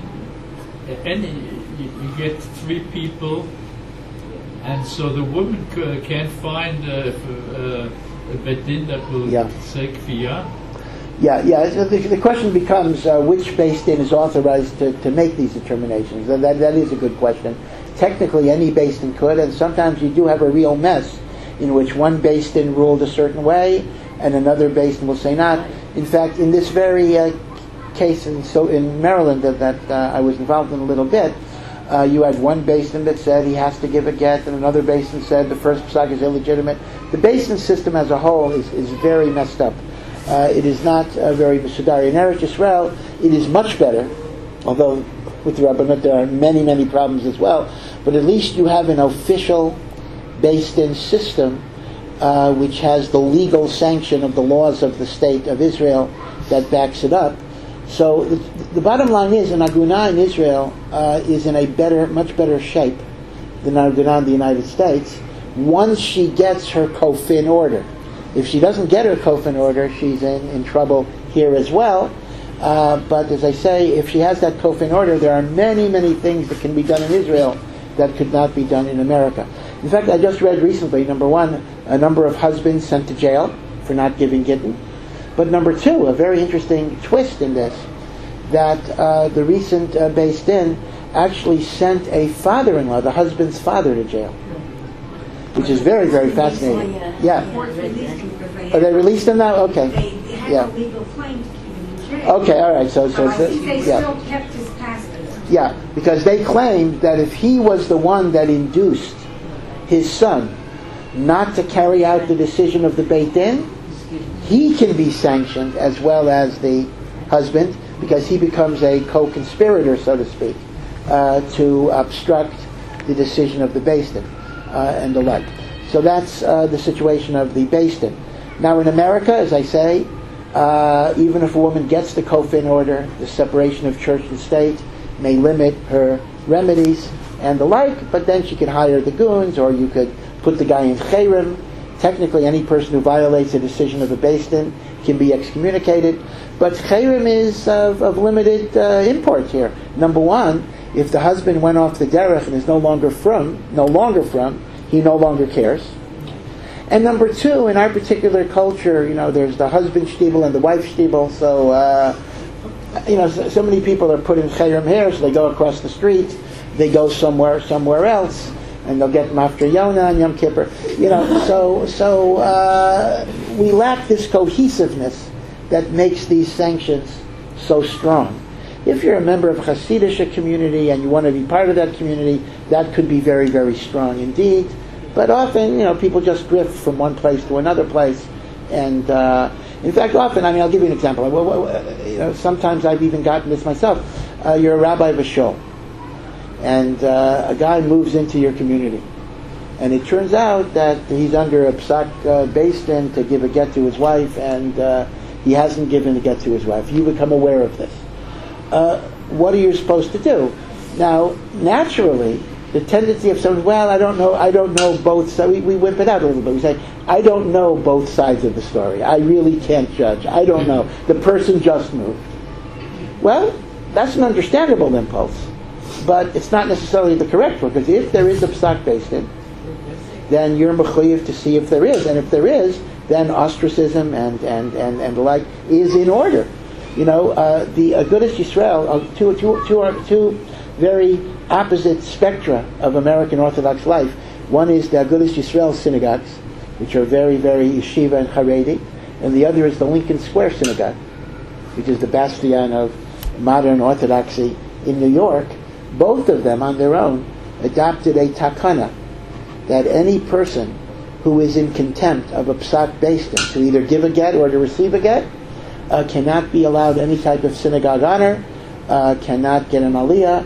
You get 3 people, and so the woman can't find a Bet Din that will say kfiyah. Yeah. So the question becomes which Beit Din is authorized to make these determinations. That is a good question. Technically, any Beit Din could, and sometimes you do have a real mess in which one Beit Din ruled a certain way and another Beit Din will say not. In fact, in this very case in Maryland that I was involved in a little bit, you had one Beit Din that said he has to give a get, and another Beit Din said the first psak is illegitimate. The Beit Din system as a whole is very messed up. It is not very Mesudar. In Eretz Yisrael, it is much better, although with the Rabbanut there are many, many problems as well, but at least you have an official Beit Din system which has the legal sanction of the laws of the State of Israel that backs it up. So the bottom line is, an Aguna in Israel is in a much better shape than an Aguna in the United States once she gets her kofin order. If she doesn't get her kofin order, she's in trouble here as well. But as I say, if she has that kofin order, there are many, many things that can be done in Israel that could not be done in America. In fact, I just read recently, number one, a number of husbands sent to jail for not giving gittin. But number two, a very interesting twist in this, that the recent Beis Din actually sent a father-in-law, the husband's father, to jail, which is very, very fascinating. Yeah. Are they released him now? Okay. They had a legal claim to keep him in jail. Okay, all right. So I think they still kept his passport. Yeah, because they claimed that if he was the one that induced his son not to carry out the decision of the Beit Din, he can be sanctioned as well as the husband, because he becomes a co-conspirator, so to speak, to obstruct the decision of the Beis Din and the like. So that's the situation of the Beis Din. Now in America, as I say, even if a woman gets the Kofin order, the separation of church and state may limit her remedies and the like, but then she could hire the goons, or you could put the guy in Chayrim. Technically, any person who violates a decision of the Beis Din can be excommunicated, but Chayrim is of limited import here. Number one, if the husband went off the derech and is no longer from, he no longer cares. And number two, in our particular culture, there's the husband shtibel and the wife shtibel, so so many people are put in Chayrim here, so they go across the street, they go somewhere else, and they'll get Mafter Yonah and Yom Kippur. So we lack this cohesiveness that makes these sanctions so strong. If you're a member of a Hasidic community and you want to be part of that community, that could be very, very strong indeed. But often, people just drift from one place to another place. And in fact, often, I'll give you an example. Sometimes I've even gotten this myself. You're a rabbi of a shul, and a guy moves into your community. And it turns out that he's under a psak Beis Din to give a get to his wife, and he hasn't given a get to his wife. You become aware of this. What are you supposed to do? Now, naturally, the tendency of someone, I don't know both sides. We whip it out a little bit. We say, I don't know both sides of the story. I really can't judge. I don't know. The person just moved. Well, that's an understandable impulse, but it's not necessarily the correct one, because if there is a psak Beis Din, then you're mechuyev to see if there is, and if there is, then ostracism and the like is in order. The Agudas Yisrael, two very opposite spectra of American Orthodox life. One is the Agudas Yisrael synagogues, which are very, very yeshiva and Haredi, and the other is the Lincoln Square Synagogue, which is the bastion of modern Orthodoxy in New York. Both of them, on their own, adopted a takana that any person who is in contempt of a psak Beis Din to either give a get or to receive a get cannot be allowed any type of synagogue honor, cannot get an aliyah,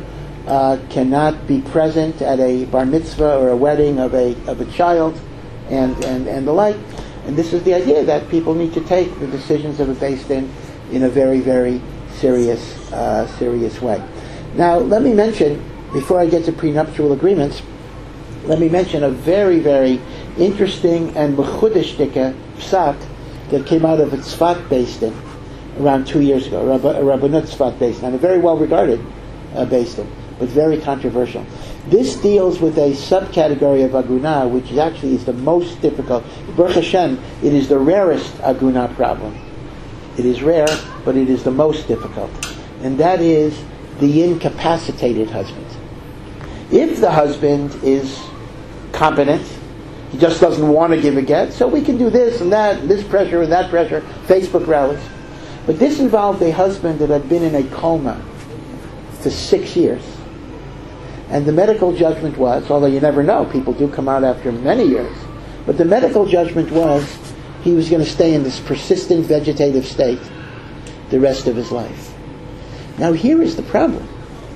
cannot be present at a bar mitzvah or a wedding of a child, and the like. And this is the idea that people need to take the decisions of a Beis Din in a very, very serious way. Now, let me mention, before I get to prenuptial agreements, let me mention a very, very interesting and mechudishtike psak that came out of a Tzfat Beis Din around 2 years ago, a Rabbanut Tzfat Beis Din, and a very well-regarded Beis Din, but very controversial. This deals with a subcategory of aguna, which actually is the most difficult. Baruch Hashem, it is the rarest aguna problem. It is rare, but it is the most difficult. And that is the incapacitated husband. If the husband is competent, he just doesn't want to give a get, so we can do this and that, this pressure and that pressure, Facebook rallies. But this involved a husband that had been in a coma for 6 years. And the medical judgment was, although you never know, people do come out after many years, but the medical judgment was he was going to stay in this persistent vegetative state the rest of his life. Now here is the problem.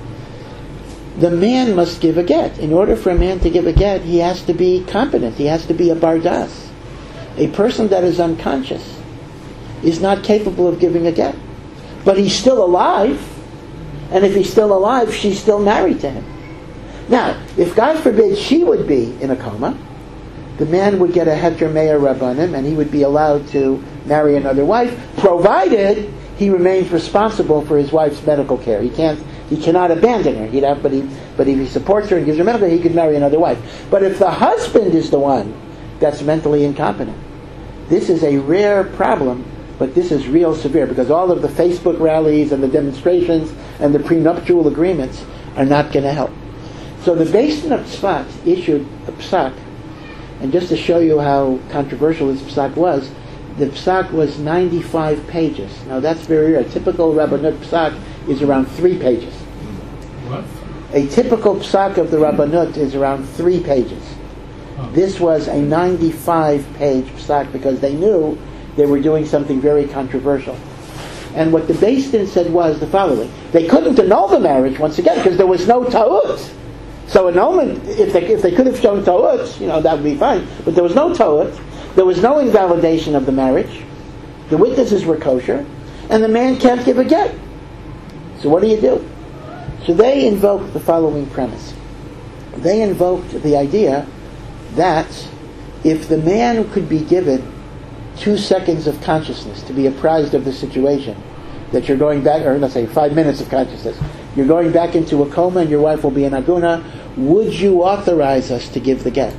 The man must give a get. In order for a man to give a get, he has to be competent. He has to be a bardas. A person that is unconscious is not capable of giving a get. But he's still alive, and if he's still alive, she's still married to him. Now, if God forbid she would be in a coma, the man would get a heter me'er rabbanim, and he would be allowed to marry another wife, provided he remains responsible for his wife's medical care. He cannot abandon her. But if he supports her and gives her medical care, he could marry another wife. But if the husband is the one that's mentally incompetent. This is a rare problem, but this is real severe because all of the Facebook rallies and the demonstrations and the prenuptial agreements are not going to help. So the Beis Din of Tzfat issued a psak, and just to show you how controversial this psak was, the psak was 95 pages. Now that's very rare. A typical Rabbanut psak is around 3 pages. What? A typical psak of the Rabbanut is around 3 pages. Oh. This was a 95-page psak because they knew they were doing something very controversial. And what the Beis Din said was the following. They couldn't annul the marriage, once again, because there was no ta'ut. So annulment, if they could have shown ta'ut, that would be fine. But there was no ta'ut. There was no invalidation of the marriage. The witnesses were kosher. And the man can't give a get. So what do you do? So they invoked the following premise. They invoked the idea that if the man could be given 2 seconds of consciousness to be apprised of the situation, that you're going back, or let's say 5 minutes of consciousness, you're going back into a coma and your wife will be in aguna, would you authorize us to give the get?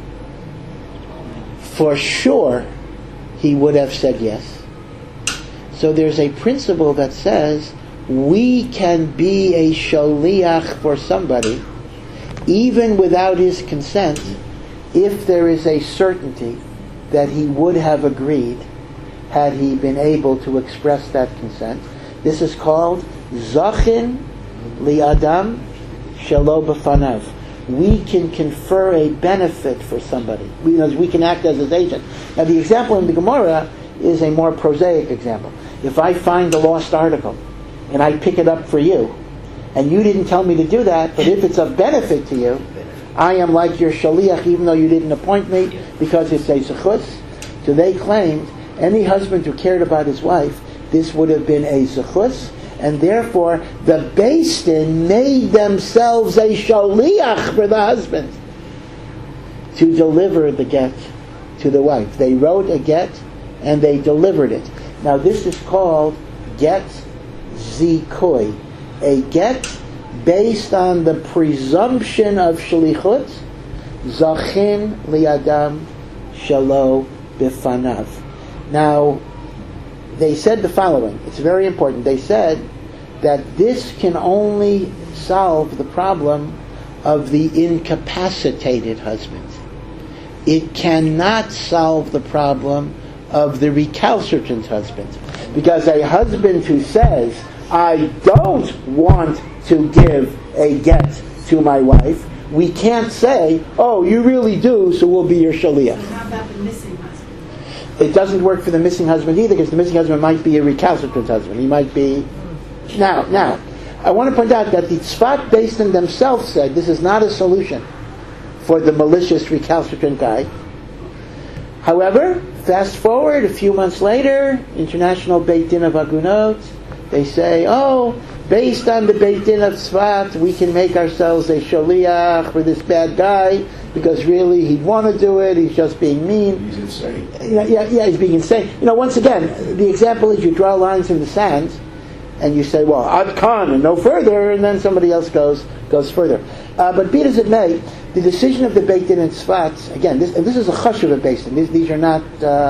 For sure, he would have said yes. So there's a principle that says we can be a shaliach for somebody even without his consent if there is a certainty that he would have agreed had he been able to express that consent. This is called zachin li adam shelo b'fanav. We can confer a benefit for somebody. We can act as his agent. Now the example in the Gemara is a more prosaic example. If I find a lost article and I pick it up for you, and you didn't tell me to do that, but if it's of benefit to you, I am like your shaliach even though you didn't appoint me because it's a zechus. So they claimed any husband who cared about his wife, this would have been a zechus, and therefore the Beis Din made themselves a shaliach for the husband to deliver the get to the wife. They wrote a get and they delivered it. Now this is called get zikoi, a get based on the presumption of shalichut, zachin liadam shelo bifanav. Now, they said the following. It's very important. They said that this can only solve the problem of the incapacitated husband. It cannot solve the problem of the recalcitrant husband. Because a husband who says, I don't want to give a get to my wife, we can't say, oh, you really do, so we'll be your shaliach. How about the missing husband? It doesn't work for the missing husband either, because the missing husband might be a recalcitrant husband. He might be... Now, I want to point out that the Tzfat Beis Din themselves said this is not a solution for the malicious recalcitrant guy. However, fast forward a few months later, International Beit Din of Agunot, they say, based on the Beit Din of Tzfat, we can make ourselves a shaliach for this bad guy, because really he'd want to do it, he's just being mean. He's insane. Yeah, he's being insane. Once again, the example is you draw lines in the sand, and you say, well, Ad Khan, and no further, and then somebody else goes further. But be it as it may, the decision of the Beit Din in Tzfat, again, this is a chashuva Beit Din. These are not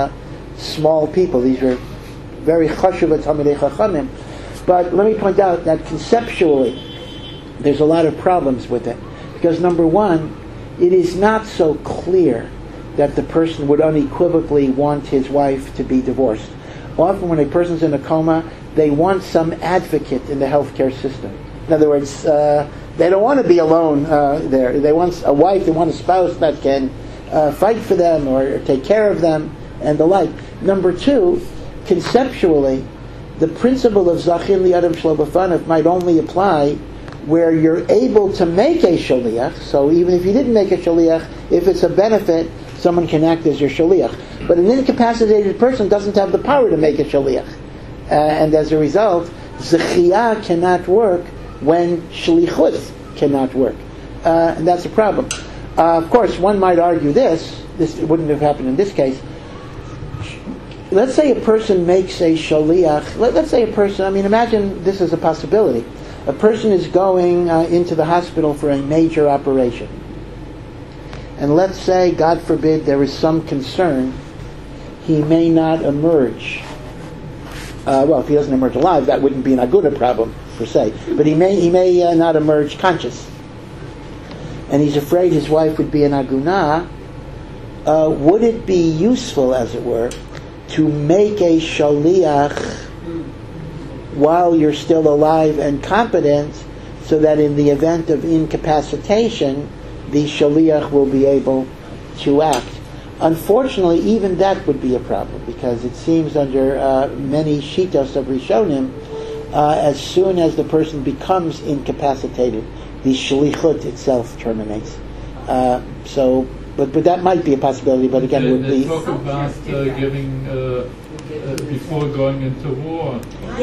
small people. These are very chashuva Talmidei Chachamim. But let me point out that conceptually, there's a lot of problems with it. Because number one, it is not so clear that the person would unequivocally want his wife to be divorced. Often when a person's in a coma, they want some advocate in the healthcare system. In other words, they don't want to be alone there. They want a wife, they want a spouse that can fight for them or take care of them and the like. Number two, conceptually, the principle of Zachin Li'adam Shelo B'fanav might only apply where you're able to make a shaliach. So even if you didn't make a shaliach, if it's a benefit, someone can act as your shaliach. But an incapacitated person doesn't have the power to make a shaliach. And as a result, zechiyah cannot work when shlichut cannot work. And that's a problem. Of course, one might argue this wouldn't have happened in this case. Let's say a person makes a shaliach. Let's say a person, imagine this is a possibility. A person is going into the hospital for a major operation. and let's say, God forbid, there is some concern, he may not emerge. Well, if he doesn't emerge alive, that wouldn't be an aguna problem per se. But he may not emerge conscious, and he's afraid his wife would be an aguna. Would it be useful, as it were, to make a shaliach while you're still alive and competent, so that in the event of incapacitation, the shaliach will be able to act? Unfortunately, even that would be a problem, because it seems under many shitos of Rishonim, as soon as the person becomes incapacitated, the shalichut itself terminates. But that might be a possibility. But again, it would they be. talk about giving before going into war.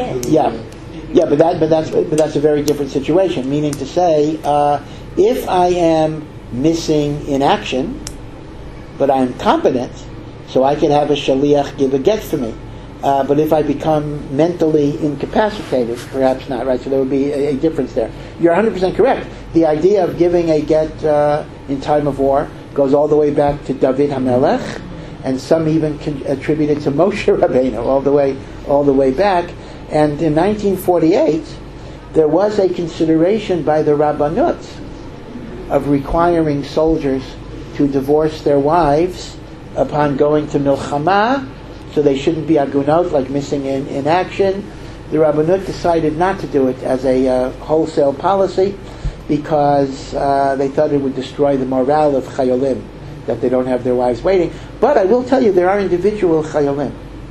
But that's a very different situation. Meaning to say, if I am missing in action, but I'm competent, so I can have a shaliach give a get for me. But if I become mentally incapacitated, perhaps not, right? So there would be a difference there. You're 100% correct. The idea of giving a get in time of war goes all the way back to David HaMelech, and some even attribute it to Moshe Rabbeinu, all the way back. And in 1948, there was a consideration by the Rabbanut of requiring soldiers to divorce their wives upon going to milchama, so they shouldn't be agunot, like missing in action. The Rabbanut decided not to do it as a wholesale policy, because they thought it would destroy the morale of chayolim, that they don't have their wives waiting. But I will tell you, there are individual chayolim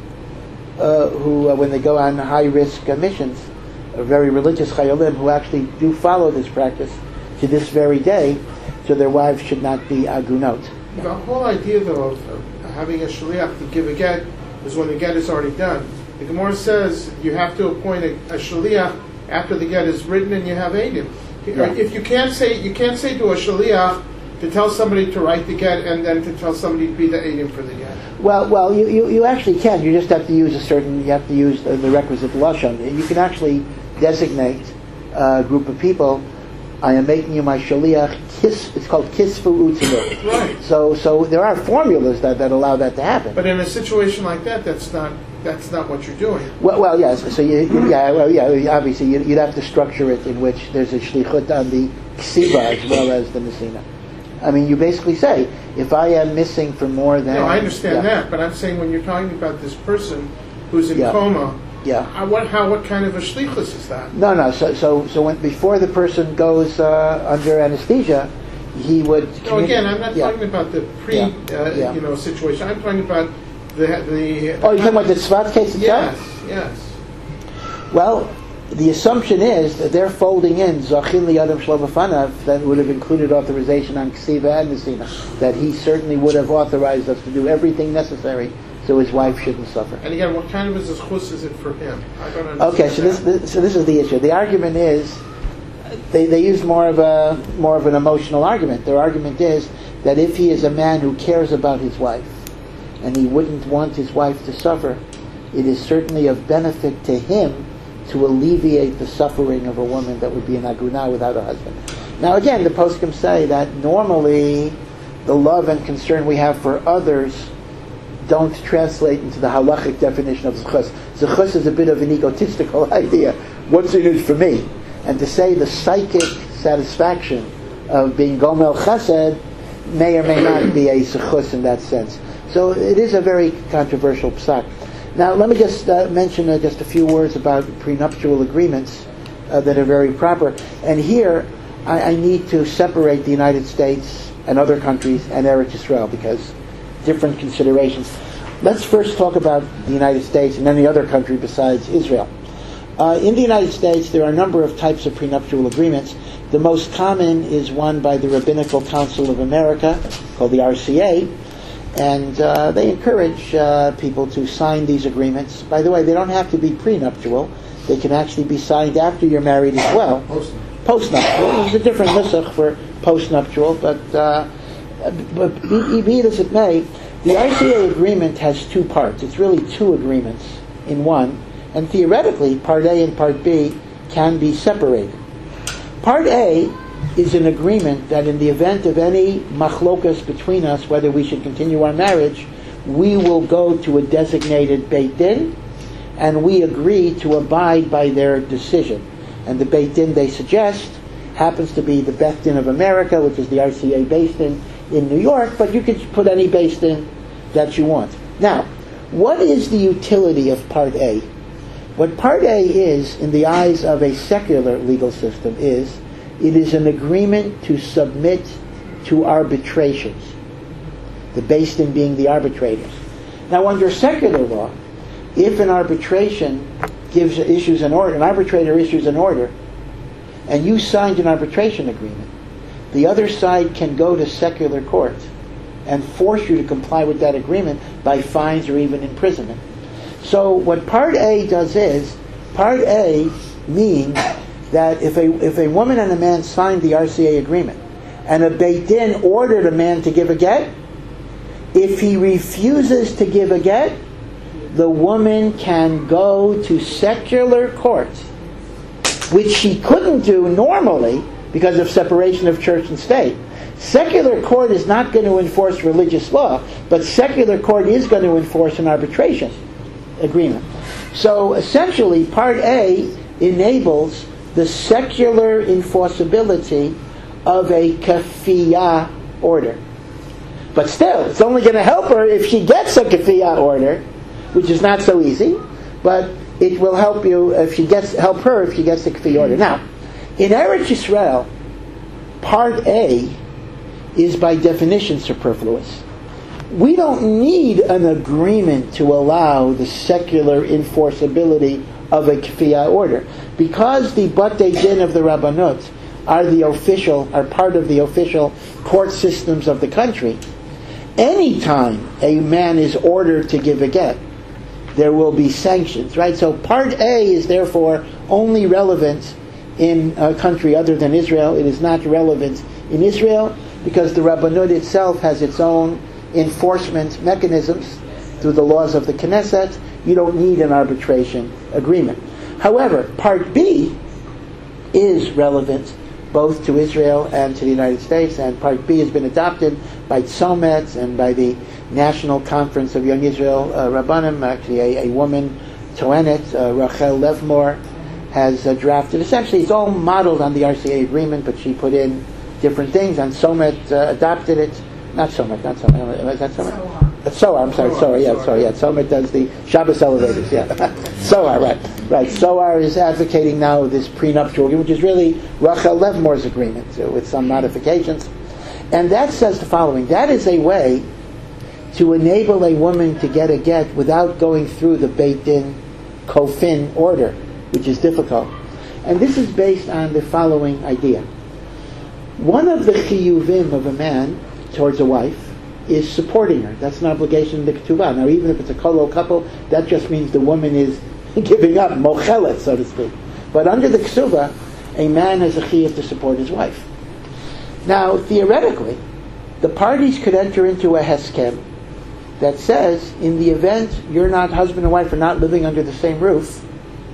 who, when they go on high-risk missions, very religious chayolim, who actually do follow this practice to this very day, so their wives should not be agunot. The whole idea, though, of having a shaliach to give a get is when the get is already done. The Gemara says you have to appoint a shaliach after the get is written and you have eidim. Yeah. If you can't say to a shaliach to tell somebody to write the get and then to tell somebody to be the eidim for the get. Well, you actually can. You just have to use the requisite lashon. You can actually designate a group of people. I am making you my shaliach. It's called kisfu utzilu. Right. So there are formulas that allow that to happen. But in a situation like that, that's not what you're doing. Well, yes. So obviously you'd have to structure it in which there's a shlichut on the ksiva as well as the nesina. I mean, you basically say, if I am missing for more than... No, I understand that, but I'm saying when you're talking about this person who's in coma, what kind of a shlichus is that? No. So when before the person goes under anesthesia, he would... No, again, I'm not talking about the situation. I'm talking about the... Oh, you're talking about the tzvat case itself? Yes. Well, the assumption is that they're folding in Zachin Liyadam Shlo B'fanav, that would have included authorization on Ksiva and Nesina, that he certainly would have authorized us to do everything necessary so his wife shouldn't suffer. And again, what kind of a zechus is it for him? I don't understand. Okay, so this is the issue. The argument is they use more of an emotional argument. Their argument is that if he is a man who cares about his wife and he wouldn't want his wife to suffer, it is certainly of benefit to him to alleviate the suffering of a woman that would be an aguna without a husband. Now again, the poskim say that normally the love and concern we have for others don't translate into the halachic definition of zechus. Zechus is a bit of an egotistical idea. What's in it for me? And to say the psychic satisfaction of being gomel chesed may or may not be a zechus in that sense. So it is a very controversial psak. Now, let me just mention just a few words about prenuptial agreements that are very proper. And here, I need to separate the United States and other countries and Eretz Yisrael, because different considerations. Let's first talk about the United States and any other country besides Israel. In the United States, there are a number of types of prenuptial agreements. The most common is one by the Rabbinical Council of America, called the RCA, and they encourage people to sign these agreements. By the way, they don't have to be prenuptial. They can actually be signed after you're married as well. Postnuptial. There's a different nusach for postnuptial, but be it as it may, the RCA agreement has two parts. It's really two agreements in one, and theoretically, Part A and Part B can be separated. Part A is an agreement that in the event of any machlokas between us, whether we should continue our marriage, we will go to a designated Beit Din, and we agree to abide by their decision. And the Beit Din they suggest happens to be the Beit Din of America, which is the RCA Beit Din in New York, but you can put any Beit Din that you want. Now, what is the utility of Part A? What Part A is, in the eyes of a secular legal system, is it is an agreement to submit to arbitrations, the Beit Din being the arbitrators. Now, under secular law, if an arbitration issues an order, an arbitrator issues an order, and you signed an arbitration agreement, the other side can go to secular court and force you to comply with that agreement by fines or even imprisonment. So what Part A does is, Part A means that if a woman and a man signed the RCA agreement, and a Beit Din ordered a man to give a get, if he refuses to give a get, the woman can go to secular court, which she couldn't do normally because of separation of church and state. Secular court is not going to enforce religious law, but secular court is going to enforce an arbitration agreement. So essentially, Part A enables the secular enforceability of a kafiyah order. But still, it's only going to help her if she gets a kafiyah order, which is not so easy, but it will help you if she gets help her if she gets the kafiyah order. Now, in Eretz Yisrael, Part A is by definition superfluous. We don't need an agreement to allow the secular enforceability of a kafiyah order, because the Batei Din of the Rabbanut are part of the official court systems of the country. Anytime a man is ordered to give a get, there will be sanctions, right? So Part A is therefore only relevant in a country other than Israel. It is not relevant in Israel because the Rabbanut itself has its own enforcement mechanisms through the laws of the Knesset. You don't need an arbitration agreement. However, Part B is relevant both to Israel and to the United States, and Part B has been adopted by Tzomet and by the National Conference of Young Israel Rabbanim. Actually, a woman, Toenet, Rachel Levmore, has drafted. Essentially, it's all modeled on the RCA agreement, but she put in different things, and Tzomet adopted it. Not Tzomet. Is that Tzomet? Soar, I'm sorry, Tzomet does the Shabbos elevators, Soar, right. Soar is advocating now this prenuptial agreement, which is really Rachel Levmore's agreement, with some modifications. And that says the following: that is a way to enable a woman to get a get without going through the Beit Din Kofin order, which is difficult. And this is based on the following idea. One of the chiyuvim of a man towards a wife is supporting her. That's an obligation in the ketubah. Now, even if it's a kolo couple, that just means the woman is giving up, mochelet, so to speak. But under the ketubah, a man has a chiyuv to support his wife. Now, theoretically, the parties could enter into a heskem that says, in the event you're not husband and wife are not living under the same roof,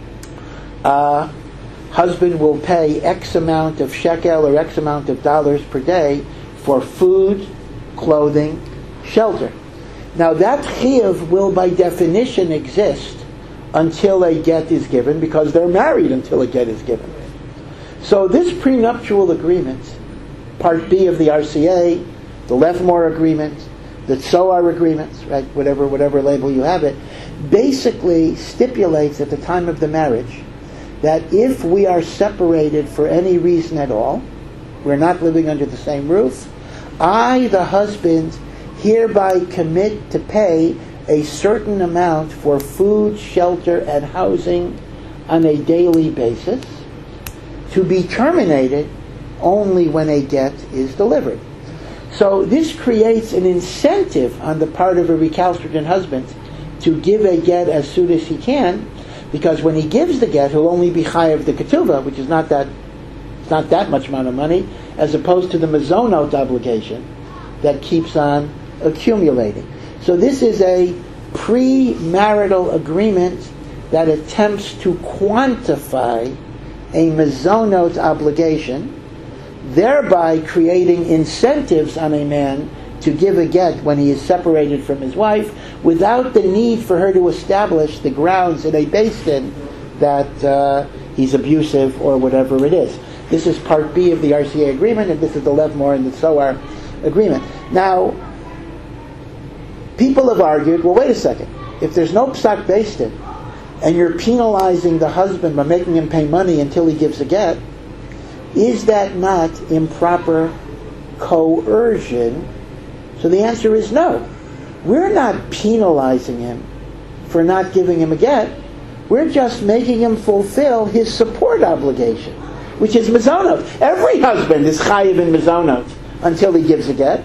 husband will pay X amount of shekel or X amount of dollars per day for food, clothing, shelter. Now that chiyuv will by definition exist until a get is given, because they're married until a get is given. So this prenuptial agreement, Part B of the RCA, the Levmore agreement, the Tzoar agreements, right, whatever label you have it, basically stipulates at the time of the marriage that if we are separated for any reason at all, we're not living under the same roof, I, the husband, hereby commit to pay a certain amount for food, shelter, and housing on a daily basis, to be terminated only when a get is delivered. So this creates an incentive on the part of a recalcitrant husband to give a get as soon as he can, because when he gives the get, he'll only be chayav the ketubah, which is not that much amount of money, as opposed to the mezonot obligation that keeps on accumulating. So this is a premarital agreement that attempts to quantify a mezonot obligation thereby creating incentives on a man to give a get when he is separated from his wife, without the need for her to establish the grounds in a Beis Din that he's abusive or whatever it is. This is part B of the RCA agreement, and this is the Levmore and the Tzohar agreement. Now, people have argued, well, wait a second. If there's no Psak Beis Din, and you're penalizing the husband by making him pay money until he gives a get, is that not improper coercion? So the answer is no. We're not penalizing him for not giving him a get. We're just making him fulfill his support obligation, which is mezonot. Every husband is chayiv in mezonot until he gives a get.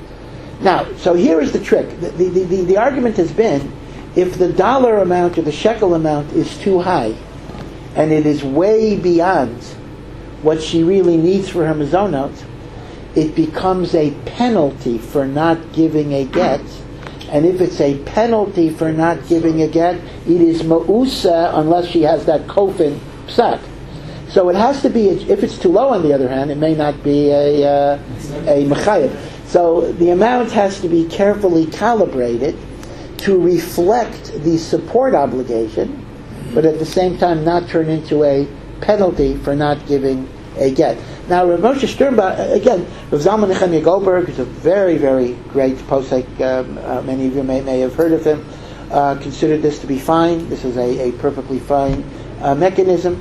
Now, so here is the trick. The argument has been, if the dollar amount or the shekel amount is too high, and it is way beyond what she really needs for her mezonot, it becomes a penalty for not giving a get. And if it's a penalty for not giving a get, it is ma'usa unless she has that kofin psak. So it has to be, if it's too low on the other hand, it may not be a mechayev. So the amount has to be carefully calibrated to reflect the support obligation, but at the same time not turn into a penalty for not giving a get. Now, Rav Moshe Sternbach, again, Rav Zalman Nechemia Goldberg is a very, very great posek. Many of you may have heard of him. Considered this to be fine. This is a perfectly fine mechanism.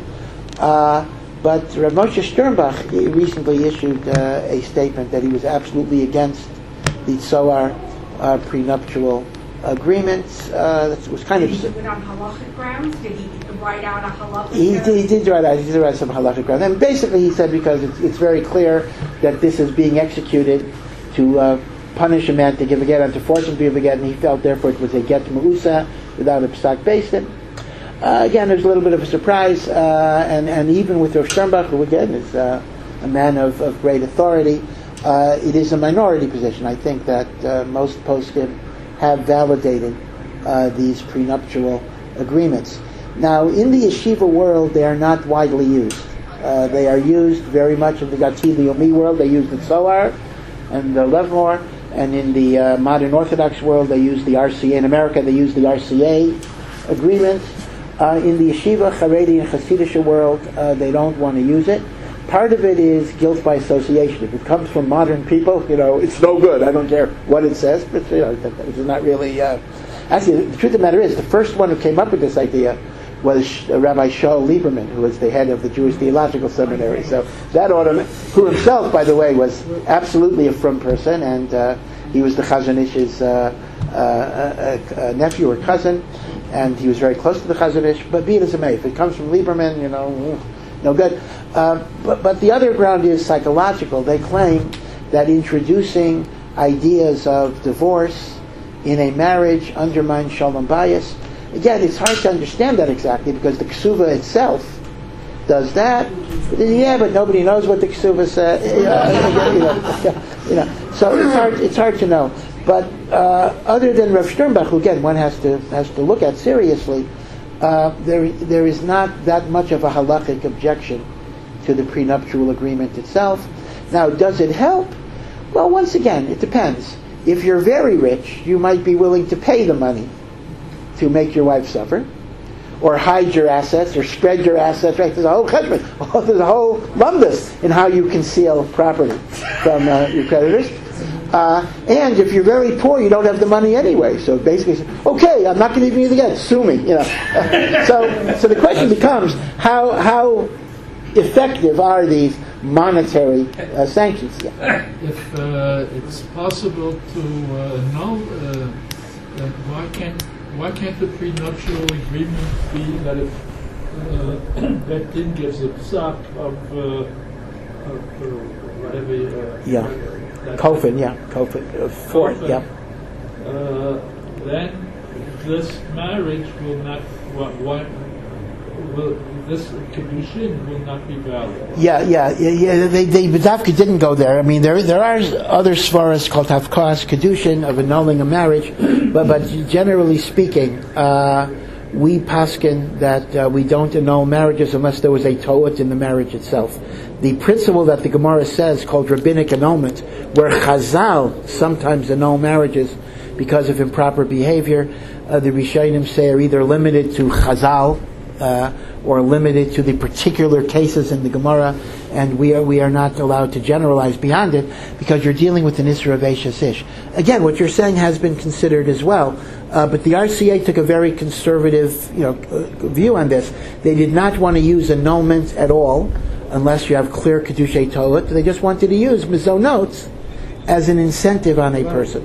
But Rav Moshe Sternbach recently issued a statement that he was absolutely against the Tzohar prenuptial agreements. That was kind Did of. he do it on halachic grounds? Did he write out a halachic? He did write some halachic grounds, and basically he said because it's very clear that this is being executed to punish a man to give a get and to force him to give a get, and he felt therefore it was a get ma'usa without a psak beis din. Again, there's a little bit of a surprise, and even with Rav Sternbach, who again is a man of great authority, it is a minority position. I think that most poskim have validated these prenuptial agreements. Now, in the yeshiva world, they are not widely used. They are used very much in the Gati Leumi world. They use the Tzohar and the Levmore, and in the modern Orthodox world, they use the RCA. In America, they use the RCA agreement. In the yeshiva, Haredi, and Hasidic world, they don't want to use it. Part of it is guilt by association. If it comes from modern people, it's no good. I don't care what it says, but it's not really. Actually, the truth of the matter is, the first one who came up with this idea was Rabbi Shaul Lieberman, who was the head of the Jewish Theological Seminary. So that who himself, by the way, was absolutely a frum person, and he was the Chazon Ish's nephew or cousin, and he was very close to the Chazon Ish. But be it as it may, if it comes from Lieberman, no good. But the other ground is psychological. They claim that introducing ideas of divorce in a marriage undermines shalom bayis. Again, it's hard to understand that exactly because the Ksuva itself does that. But nobody knows what the Ksuva says. So it's hard to know. But other than Rav Sternbach, who again one has to look at seriously, there is not that much of a halachic objection to the prenuptial agreement itself. Now, does it help? Well, once again, it depends. If you're very rich, you might be willing to pay the money to make your wife suffer, or hide your assets, or spread your assets. Right? There's a whole cheshbon, there's a whole lumdus in how you conceal property from your creditors. And if you're very poor, you don't have the money anyway. So basically, okay, I'm not going to give you the get. Sue me. So the question becomes how effective are these monetary sanctions? If it's possible to annul, why can't the prenuptial agreement be that if that din gives a psak of whatever? Kofin, fourth, yeah. Then this marriage will not. This kedushin will not be valid. Yeah. They B'davka didn't go there. I mean, there are other svaras called hafkas kedushin of annulling a marriage, but generally speaking, we paskin that we don't annul marriages unless there was a to'ut in the marriage itself. the principle that the Gemara says, called rabbinic annulment, where Chazal sometimes annul marriages because of improper behavior, the Rishonim say are either limited to Chazal or limited to the particular cases in the Gemara, and we are not allowed to generalize beyond it because you're dealing with an Isra of Eishes Ish. Again, what you're saying has been considered as well, but the RCA took a very conservative view on this. They did not want to use annulment at all unless you have clear Kedushay Tolet. They just wanted to use Mizonot as an incentive on a person.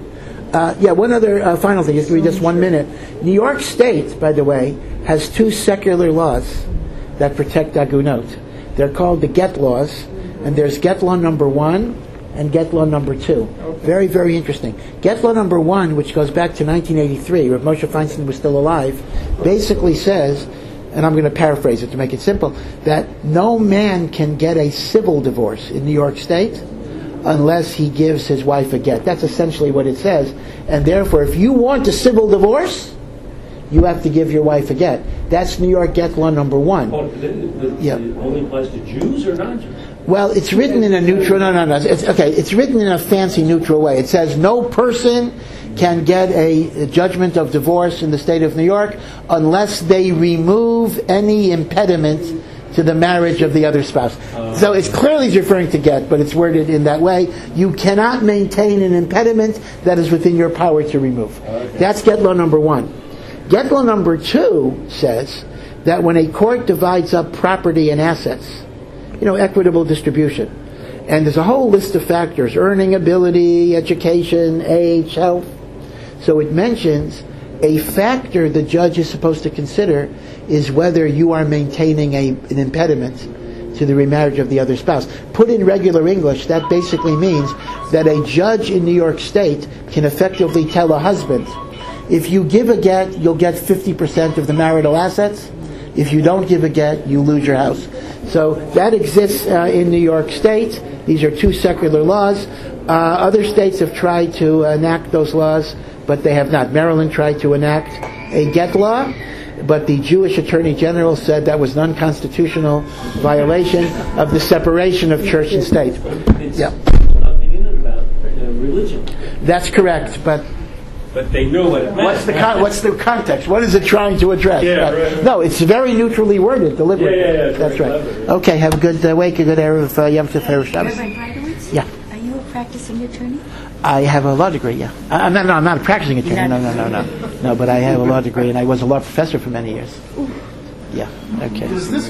One other final thing, just 1 minute. New York State, by the way, has 2 secular laws that protect agunot. They're called the Get Laws, and there's Get Law number 1 and Get Law number 2. Okay. Very, very interesting. Get Law number 1, which goes back to 1983, Rav Moshe Feinstein was still alive, basically says, and I'm going to paraphrase it to make it simple, that no man can get a civil divorce in New York State unless he gives his wife a get. That's essentially what it says. And therefore, if you want a civil divorce, you have to give your wife a get. That's New York Get Law number 1. Oh, it only applies to Jews or non-Jews? Well, it's written in a neutral... No. It's written in a fancy neutral way. It says no person can get a judgment of divorce in the state of New York unless they remove any impediment to the marriage of the other spouse. So it's clearly referring to get, but it's worded in that way. You cannot maintain an impediment that is within your power to remove. Okay. That's Get Law number 1. Get Law number 2 says that when a court divides up property and assets, equitable distribution, and there's a whole list of factors, earning ability, education, age, health. So it mentions a factor the judge is supposed to consider is whether you are maintaining an impediment to the remarriage of the other spouse. Put in regular English, that basically means that a judge in New York State can effectively tell a husband, if you give a get, you'll get 50% of the marital assets. If you don't give a get, you lose your house. So that exists in New York State. These are 2 secular laws. Other states have tried to enact those laws, but they have not. Maryland tried to enact a get law, but the Jewish Attorney General said that was an unconstitutional violation of the separation of church and state. Nothing in it about religion. That's correct, but they know what it meant. What's the context? What is it trying to address? Right. No, it's very neutrally worded, deliberately. Yeah, that's right. clever. Okay, have a good week, a good Erev Yom Tov, Erev Shabbos. Reverend Radowitz? Yeah. Are you a practicing attorney? I have a law degree, yeah. I'm not a practicing attorney, no. No, but I have a law degree, and I was a law professor for many years. Ooh. Yeah, okay. Does this